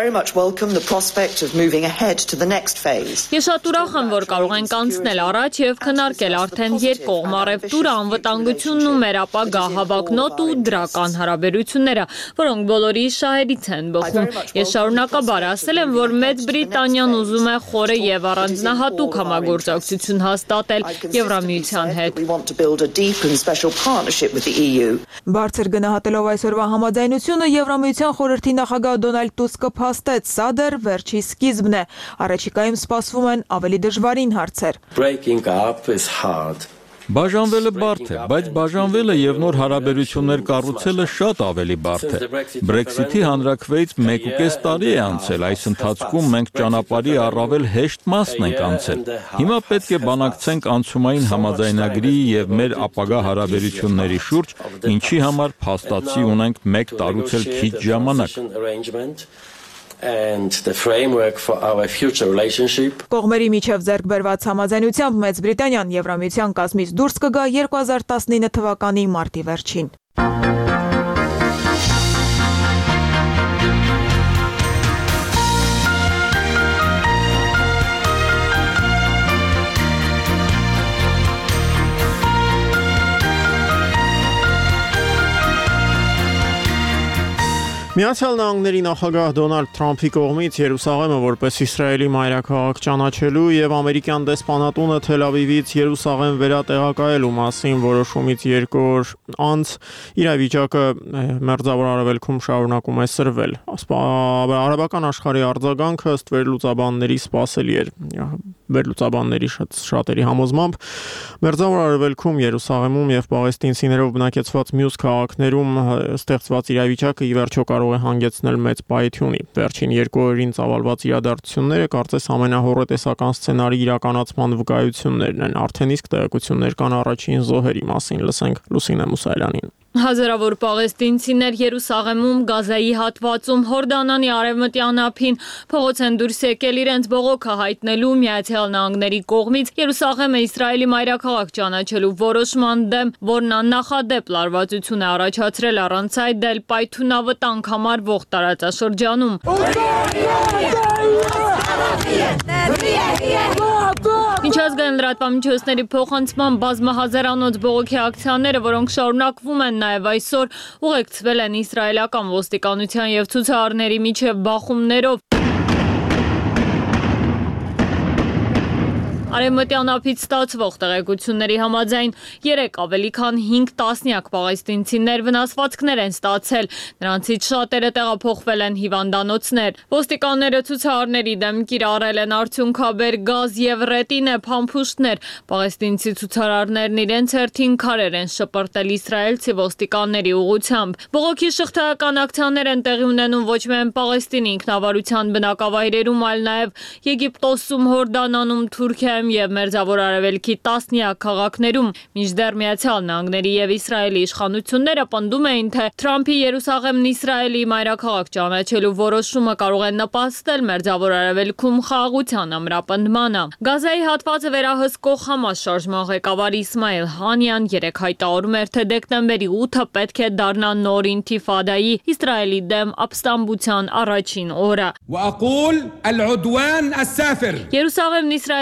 Ես շատ ուրախ եմ, որ կարող ենք անցնել առաջ եւ քննարկել արդեն երկկողմ առևտուրը, անվտանգությունն ու մեր ապագա հավակնոտ ու դրական հարաբերությունները, որոնք բոլորի շահերից են բխում։ Ես շարունակաբար ասել եմ, որ Մեծ Բրիտանիան ուզում է խորը եւ առանձնահատուկ համագործակցություն հաստատել Եվրամիության հետ։ Բարձր գնահատելով այսօրվա համաձայնությունը, Եվրամիության խորհրդի նախագահ Դոնալդ Տուսկը փաստեց, սա դեռ վերջի սկիզբն է։ Առաջիկայում սպասվում են ավելի դժվարին հարցեր։ Բաժանվելը բարդ է, բայց բաժանվելը եւ նոր հարաբերություններ կառուցելը շատ ավելի բարդ է։ Brexit-ի հանրաքվեից 1.5 տարի է անցել, այս ընթացքում մենք ճանապարհի առավել հեշտ մասն ենք անցել։ Հիմա պետք է բանակցենք անցումային համաձայնագրի եւ մեր ապագա հարաբերությունների շուրջ, ինչի համար փաստացի ունենք 1 տարուց էլ քիչ ժամանակ։ And the framework for our future relationship. Կողմերի միջև ձեռք բերված համաձայնությամբ Մեծ Բրիտանիան Եվրամիության կազմից դուրս կգա 2019 թվականի մարտի վերջին։ Միացյալ Նահանգների նախագահ Դոնալդ Թրամփի կողմից Երուսաղեմը որպես Իսրայելի մայրաքաղաք ճանաչելու եւ ամերիկյան դեսպանատունը Թել Ավիվից Երուսաղեմ վերատեղակայելու մասին որոշումից 2 օր անց իրավիճակը Մերձավոր Արևելքում շարունակում է սրվել։ Արաբական աշխարհի արձագանքը ըստ վերլուծաբանների սպասելի էր։ Վերլուծաբանների շատերի համոզմամբ Մերձավոր Արևելքում, Երուսաղեմում եւ պաղեստինցիներով բնակեցված մյուս քաղաքներում ստեղծված իրավիճակը ի վերջո կարող է հանգեցնել մեծ պայթյունի։ Վերջին 2 օրերին ծավալված իրադարձությունները կարծես ամենահոռետեսական սցենարի իրականացման վկայություններն են։ Արդեն իսկ տեղեկություններ կան առաջին զոհերի մասին, լսենք Լուսինե Մուսայելյանին։ Հազարավոր պաղեստինցիներ Երուսաղեմում, Գազայի հատվածում, Հորդանանի արևմտյան ափին փողոց են դուրս եկել իրենց բողոքը հայտնելու Միացյալ Նահանգների կողմից Երուսաղեմը Իսրայելի մայրաքաղաք ճանաչելու որոշման դեմ, որն աննախադեպ լարվածություն է առաջացրել առանց այդ էլ պայթյունավտանգ համարվող տարածաշրջանում։ Միջազգային լրատվամիջոցների փոխանցման բազմահազարանոց բողոքի ակցիաները, որոնք շարունակվում են նաև այսօր, ուղեկցվել են իսրայելական ոստիկանության եւ ցուցարարների միջև բախումներով։ Արևմտյան ափից ստացվող տեղեկությունների համաձայն 3 ավելի քան 5 տասնյակ պաղեստինցիներ վնասվածքներ են ստացել, նրանցից շատերը տեղափոխվել են հիվանդանոցներ։ Ոստիկանները ցուցարարների դեմ կիրառել են արդյունքաբեր գազ եւ ռետինե փամփուշտներ։ Պաղեստինցի ցուցարարներն իրենց հերթին քարեր են շպրտել իսրայելցի ոստիկանների ուղղությամբ։ Բողոքի շղթայական ակցիաներ են տեղի ունենում ոչ միայն Պաղեստինի ինքնավարության բնակավայրերում, այլ նաեւ Եգիպտոսում, Հորդանանում, Թուրքիայում եւ Մերձավոր Արևելքի տասնյակ քաղաքներում, մինչդեռ Միացյալ Նահանգների եւ Իսրայելի իշխանությունները պնդում էին, թե Թրամփի Երուսաղեմն Իսրայելի մայրաքաղաք ճանաչելու որոշումը կարող է նպաստել Մերձավոր Արևելքում խաղաղության ամրապնդմանը։ Գազայի հատվածը վերահսկող Համաս շարժման ղեկավար Իսմայել Հանիան 3 հայտարարում էր, թե դեկտեմբերի 8-ը պետք է դառնա նոր ինթիֆադայի Իսրայելի դեմ ապստամբության առաջին օրը։ Երուսաղեմն Իսրայելի մայրաքաղաք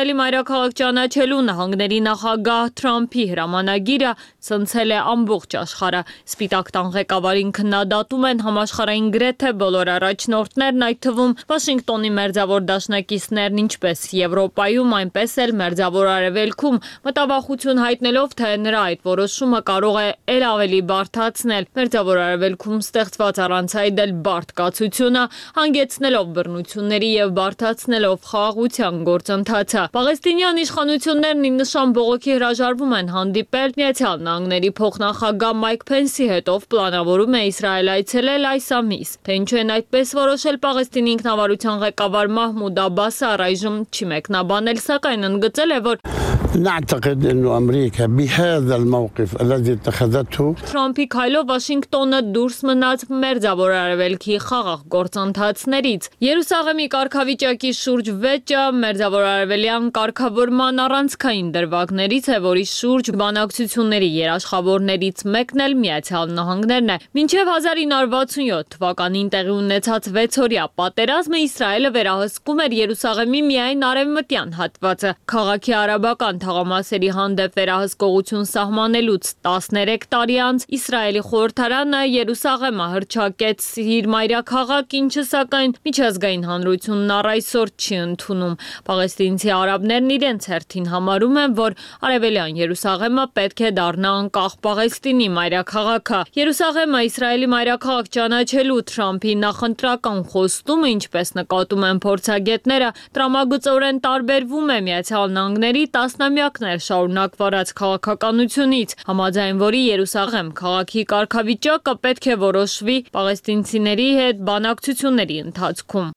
մայրաքաղաք ճանաչելու նահանգների նախագահ Թրամփի հրամանագիրը ցնցել է ամբողջ աշխարհը։ Սպիտակ տան ղեկավարին քննադատում են համաշխարհային գրեթե բոլոր առաջնորդներն, այդ թվում Վաշինգտոնի մերձավոր դաշնակիցներն ինչպես Եվրոպայում, այնպես էլ մերձավոր Արևելքում, մտավախություն հայտնելով, թե նրա այդ որոշումը կարող է ել ավելի բարդացնել մերձավոր Արևելքում ստեղծված առանց այդ էլ բարդ կացությունը, հանգեցնելով բռնությունների եւ բարդացնելով խաղաղության գործընթացը։ Պաղեստինյան իշխանություններն ի նշան բողոքի հրաժարվում են հանդիպել Միացյալ Նահանգների փոխնախագահ Մայք Փենսի հետ, ով պլանավորում է Իսրայել այցելել այս ամիս։ Թե ինչու են այդպես որոշել, Պաղեստինի ինքնավարության ղեկավար Մահմուդ Աբասը առայժմ չի մեկնաբանել, սակայն ընդգծել է, որ نعتقد أن أمريكا بهذا الموقف الذي اتخذته Թրամփի քայլով Վաշինգտոնը դուրս մնաց մերձավոր Արևելքի խաղաղ գործընթացներից։ Երուսաղեմի կարգավիճակի շուրջ վեճը մերձավոր Արևելյան կարգավորման առանցքային դրվագներից է, որի շուրջ բանակցությունների երաշխավորներից մեկն էլ Միացյալ Նահանգներն է։ Մինչև 1967 թվականին տեղի ունեցած 6-օրյա պատերազմը Իսրայելը վերահսկում էր Երուսաղեմի միայն արևմտյան հատվածը։ Քաղաքի արաբական թաղամասերի հանդեպ վերահսկողություն սահմանելուց 13 տարի անց Իսրայելի խորհրդարանը Երուսաղեմը հռչակեց իր մայրաքաղաք, ինչը սակայն միջազգային հանրությունն առ այսօր չի ընդունում։ Պաղեստինցի արաբներն իրենց հերթին համարում են, որ արևելյան Երուսաղեմը պետք է դառնա անկախ Պաղեստինի մայրաքաղաքը։ Երուսաղեմը Իսրայելի մայրաքաղաք ճանաչելու Թրամփի նախընտրական խոստումը, ինչպես նկատում են փորձագետները, տրամագծորեն տարբերվում է Միացյալ Նահանգների տասնամյակներ շարունակ վարած քաղաքականությունից, համաձայն որի Երուսաղեմ քաղաքի կարգավիճակը պետք է որոշվի պաղեստինցիների հետ բանակցությունների ընթացքում։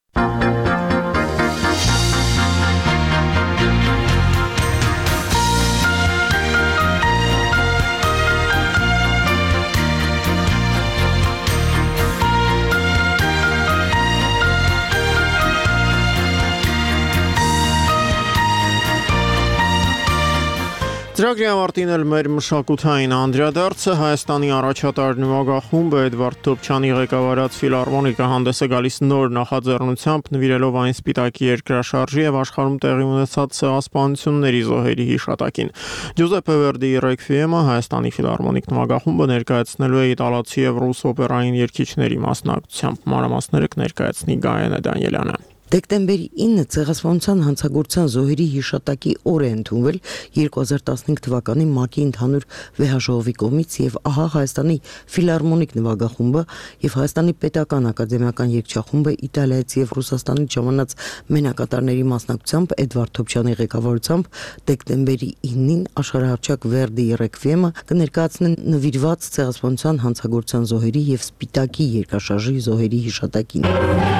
Ծրագրի ավարտին էլ մեր մշակութային անդրադարձը Հայաստանի առաջատար նվագախումբը Էդվարդ Թոփչյանի ղեկավարած ֆիլհարմոնիկը հանդես է գալիս նոր նախաձեռնությամբ, նվիրելով այն սպիտակի երկրաշարժի եւ աշխարհում տեղի ունեցած ցեղասպանությունների զոհերի հիշատակին։ Ջուզեպպե Վերդիի ռեկվիեմը Հայաստանի ֆիլհարմոնիկ նվագախումբը ներկայացնելու է իտալացի եւ ռուս օպերային երգիչների մասնակցությամբ։ Մանրամասները կներկայացնի Գայանե Դանիելյանը։ Դեկտեմբերի 9-ը ցեղասպանության հանցագործության զոհերի հիշատակի օր է ընդունվել 2015 թվականի ՄԱԿ-ի ընդհանուր վեհաժողովի կողմից եւ ահա Հայաստանի ֆիլհարմոնիկ նվագախումբը եւ Հայաստանի պետական ակադեմիական երգչախումբը Իտալիայից եւ Ռուսաստանից ժամանած մենակատարների մասնակցությամբ Էդվարդ Թոփչյանի ղեկավարությամբ դեկտեմբերի 9-ին աշխարհահռչակ Վերդիի ռեկվիեմը կներկայացնեն նվիրված ցեղասպանության հանցագործության զոհերի եւ սպիտակի երկրաշարժի զոհերի հիշատակին։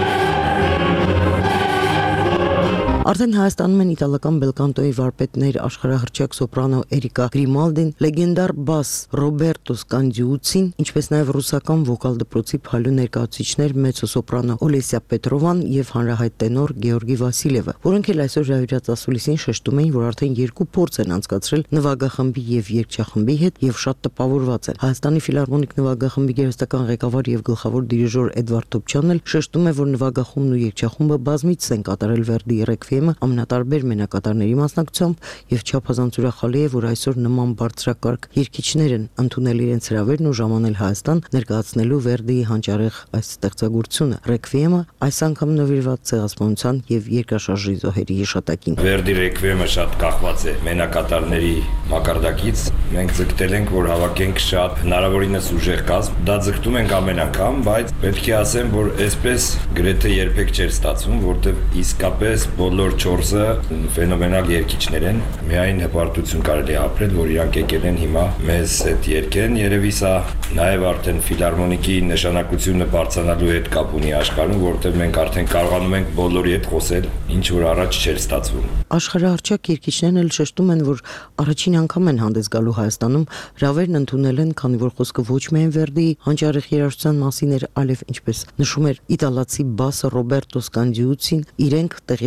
Արդեն Հայաստանում են իտալական բելկանտոյի վարպետներ աշխարհահռչակ սոպրանո Էրիկա Գրիմալդին, լեգենդար բաս Ռոբերտո Սկանդիուցին, ինչպես նաև ռուսական վոկալ դպրոցի փալու ներկայացուցիչներ մեծոսոպրանո Օլեսիա Պետրովան եւ հանրահայտ տենոր Գեորգի Վասիլևը, որոնք էլ այսօր հյուրած ասուլիսին շեշտում էին, որ արդեն երկու փորձ են անցկացրել նվագախմբի եւ երգչախմբի հետ եւ շատ տպավորված են։ Հայաստանի ֆիլհարմոնիկ նվագախմբի գերեստական ղեկավար եւ գլխավոր դիրիժոր Էդվարդ Թոփչյանն էլ շեշտում է, որ նվագախումբն ու երգչախումբը բազմիցս են կատարել Վերդիի ռեկվիեմը ամենատարբեր մենակատարների մասնակցությամբ եւ չափազանց ուրախալի է, որ այսօր նման բարձրակարգ երգիչներ են ընդունել իրենց հրավերն ու ժամանել Հայաստան ներկայացնելու Վերդիի հանճարեղ այս ստեղծագործությունը։ Ռեկվիեմը այս անգամ նվիրված ցեղասպանության եւ երկրաշարժի զոհերի հիշատակին։ Վերդի ռեկվիեմը շատ կախված է մենակատարների մակարդակից։ Մենք ձգտել ենք, որ հավաքենք շատ հնարավորինս ուժեղ կազմ։ Դա ձգտում ենք ամեն անգամ, բայց պետք է ասեմ, որ այսպես գրեթե երբեք չէր ստացվում, որտեղ իսկապես բոլոր 4-ը ֆենոմենալ երգիչներ են։ Միայն հպարտություն կարելի ապրել, որ իրանք եկել են հիմա մեզ հետ երգեն։ Երևի սա նաև արդեն ֆիլհարմոնիկի նշանակությունը բարձրանալու հետ կապ ունի աշխարհում, որտեղ մենք արդեն կարողանում ենք բոլորի հետ խոսել, ինչ որ առաջ չէր ստացվում։ Աշխարհահռչակ երգիչներն էլ շեշտում են, որ առաջին անգամ են հանդես գալու Հայաստանում, հրավերն ընդունել են, քանի որ խոսքը ոչ միայն Վերդիի հանճարեղ երաժշտության մասին էր, այլև ինչպես նշում էր իտալացի բասը Ռոբերտո Սկանդիուցին, իրենք տեղյակ են,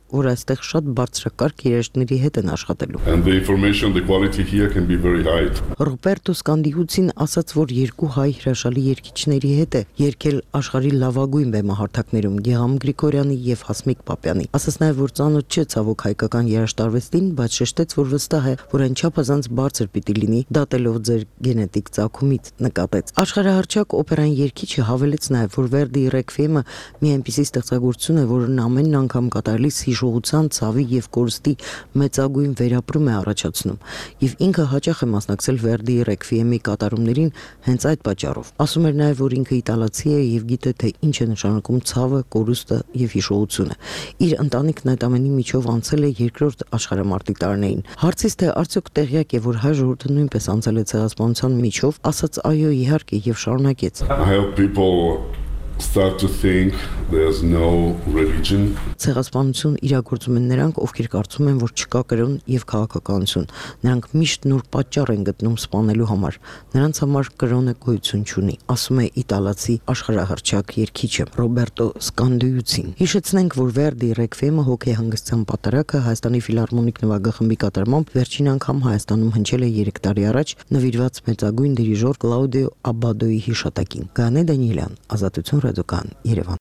որ այստեղ շատ բարձրակարգ երաժիշտների հետ են աշխատելու։ And the information, the quality here can be very high. Ռոբերտո Սկանդիուցին ասաց, որ երկու հայ հրաշալի երգիչների հետ է երգել աշխարհի լավագույն բեմահարթակներում Գեհամ Գրիգորյանի եւ Հասմիկ Պապյանի։ Ասաց նաեւ, որ ծանոթ չէ ցավոք հայկական երաժշտարվեստին, բայց շեշտեց, որ վստահ է, որ այն չափազանց բարձր պիտի լինի, դատելով ձեր գենետիկ ծագումից, նկատեց։ Աշխարհահռչակ օպերային երգիչը հավելեց նաեւ, որ Verdi Requiem-ը մի այնպիսի ստեղծագործություն է, որն ամեն անգամ կատարելիս հիշողության, ցավի եւ կորստի մեծագույն վերապրում է առաջացնում, եւ ինքը հաճախ է մասնակցել Verdi Requiem-ի կատարումներին հենց այդ պատճառով։ Ասում էր նաեւ, որ ինքը իտալացի է եւ գիտե թե ինչ է նշանակում ցավը, կորուստը եւ հիշողությունը։ Իր ընտանիքն այդ ամենի միջով անցել է երկրորդ աշխարհամարտի տարիներին։ Հարցից թե արդյոք տեղյակ է, որ հայ ժողովուրդը նույնպես անցել է ցեղասպանության միջով, ասաց այո, իհարկե եւ շարունակեց։ I help people start to think there's no religion. Ցեղասպանություն իրագործում են նրանք, ովքեր կարծում են, որ չկա կրոն եւ քաղաքականություն։ Նրանք միշտ նոր պատճառ են գտնում սպանելու համար։ Նրանց համար կրոնը գոյություն չունի, ասում է իտալացի աշխարհահռչակ երգիչը Ռոբերտո Սկանդիուցին։ Հիշեցնենք, որ Verdi Requiem-ը հոգեհանգստյան պատարագը Հայաստանի ֆիլհարմոնիկ նվագախմբի կատարմամբ վերջին անգամ Հայաստանում հնչել է 3 տարի առաջ, նվիրված մեծագույն դիրիժոր Կլաուդիո Աբադոյի հիշատակին։ Գանե Դանիելյան, Ազատություն ռադիոկայան, Երևան։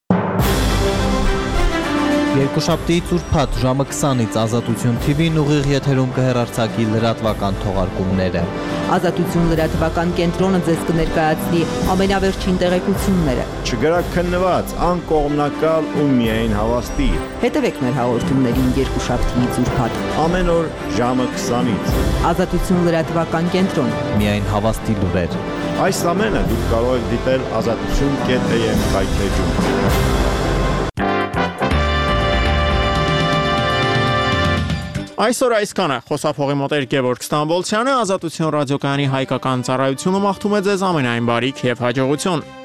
Երկուշաբթի ծուրփաթ ժամը 20-ից Ազատություն TV-ն ուղիղ եթերում կհեռարձակի լրատվական թողարկումները։ Ազատություն լրատվական կենտրոնը ձեզ կներկայացնի ամենավերջին տեղեկությունները։ Չգրաքննված, անկողմնակալ ու միայն հավաստի։ Հետևեք մեր հաղորդումներին երկուշաբթի ծուրփաթ ամեն օր ժամը 20-ից։ Ազատություն լրատվական կենտրոն։ Միայն հավաստի լուրեր։ Այս ամենը դուք կարող եք դիտել azatutun.am հայթեջում։ Այսօր այսքանը խոսափողի մոտ Գևորգ Ստամբոլցյանը, Ազատություն ռադիոկայանի հայկական ծառայությունը մաղթում է ձեզ ամենայն բարիք եւ հաջողություն։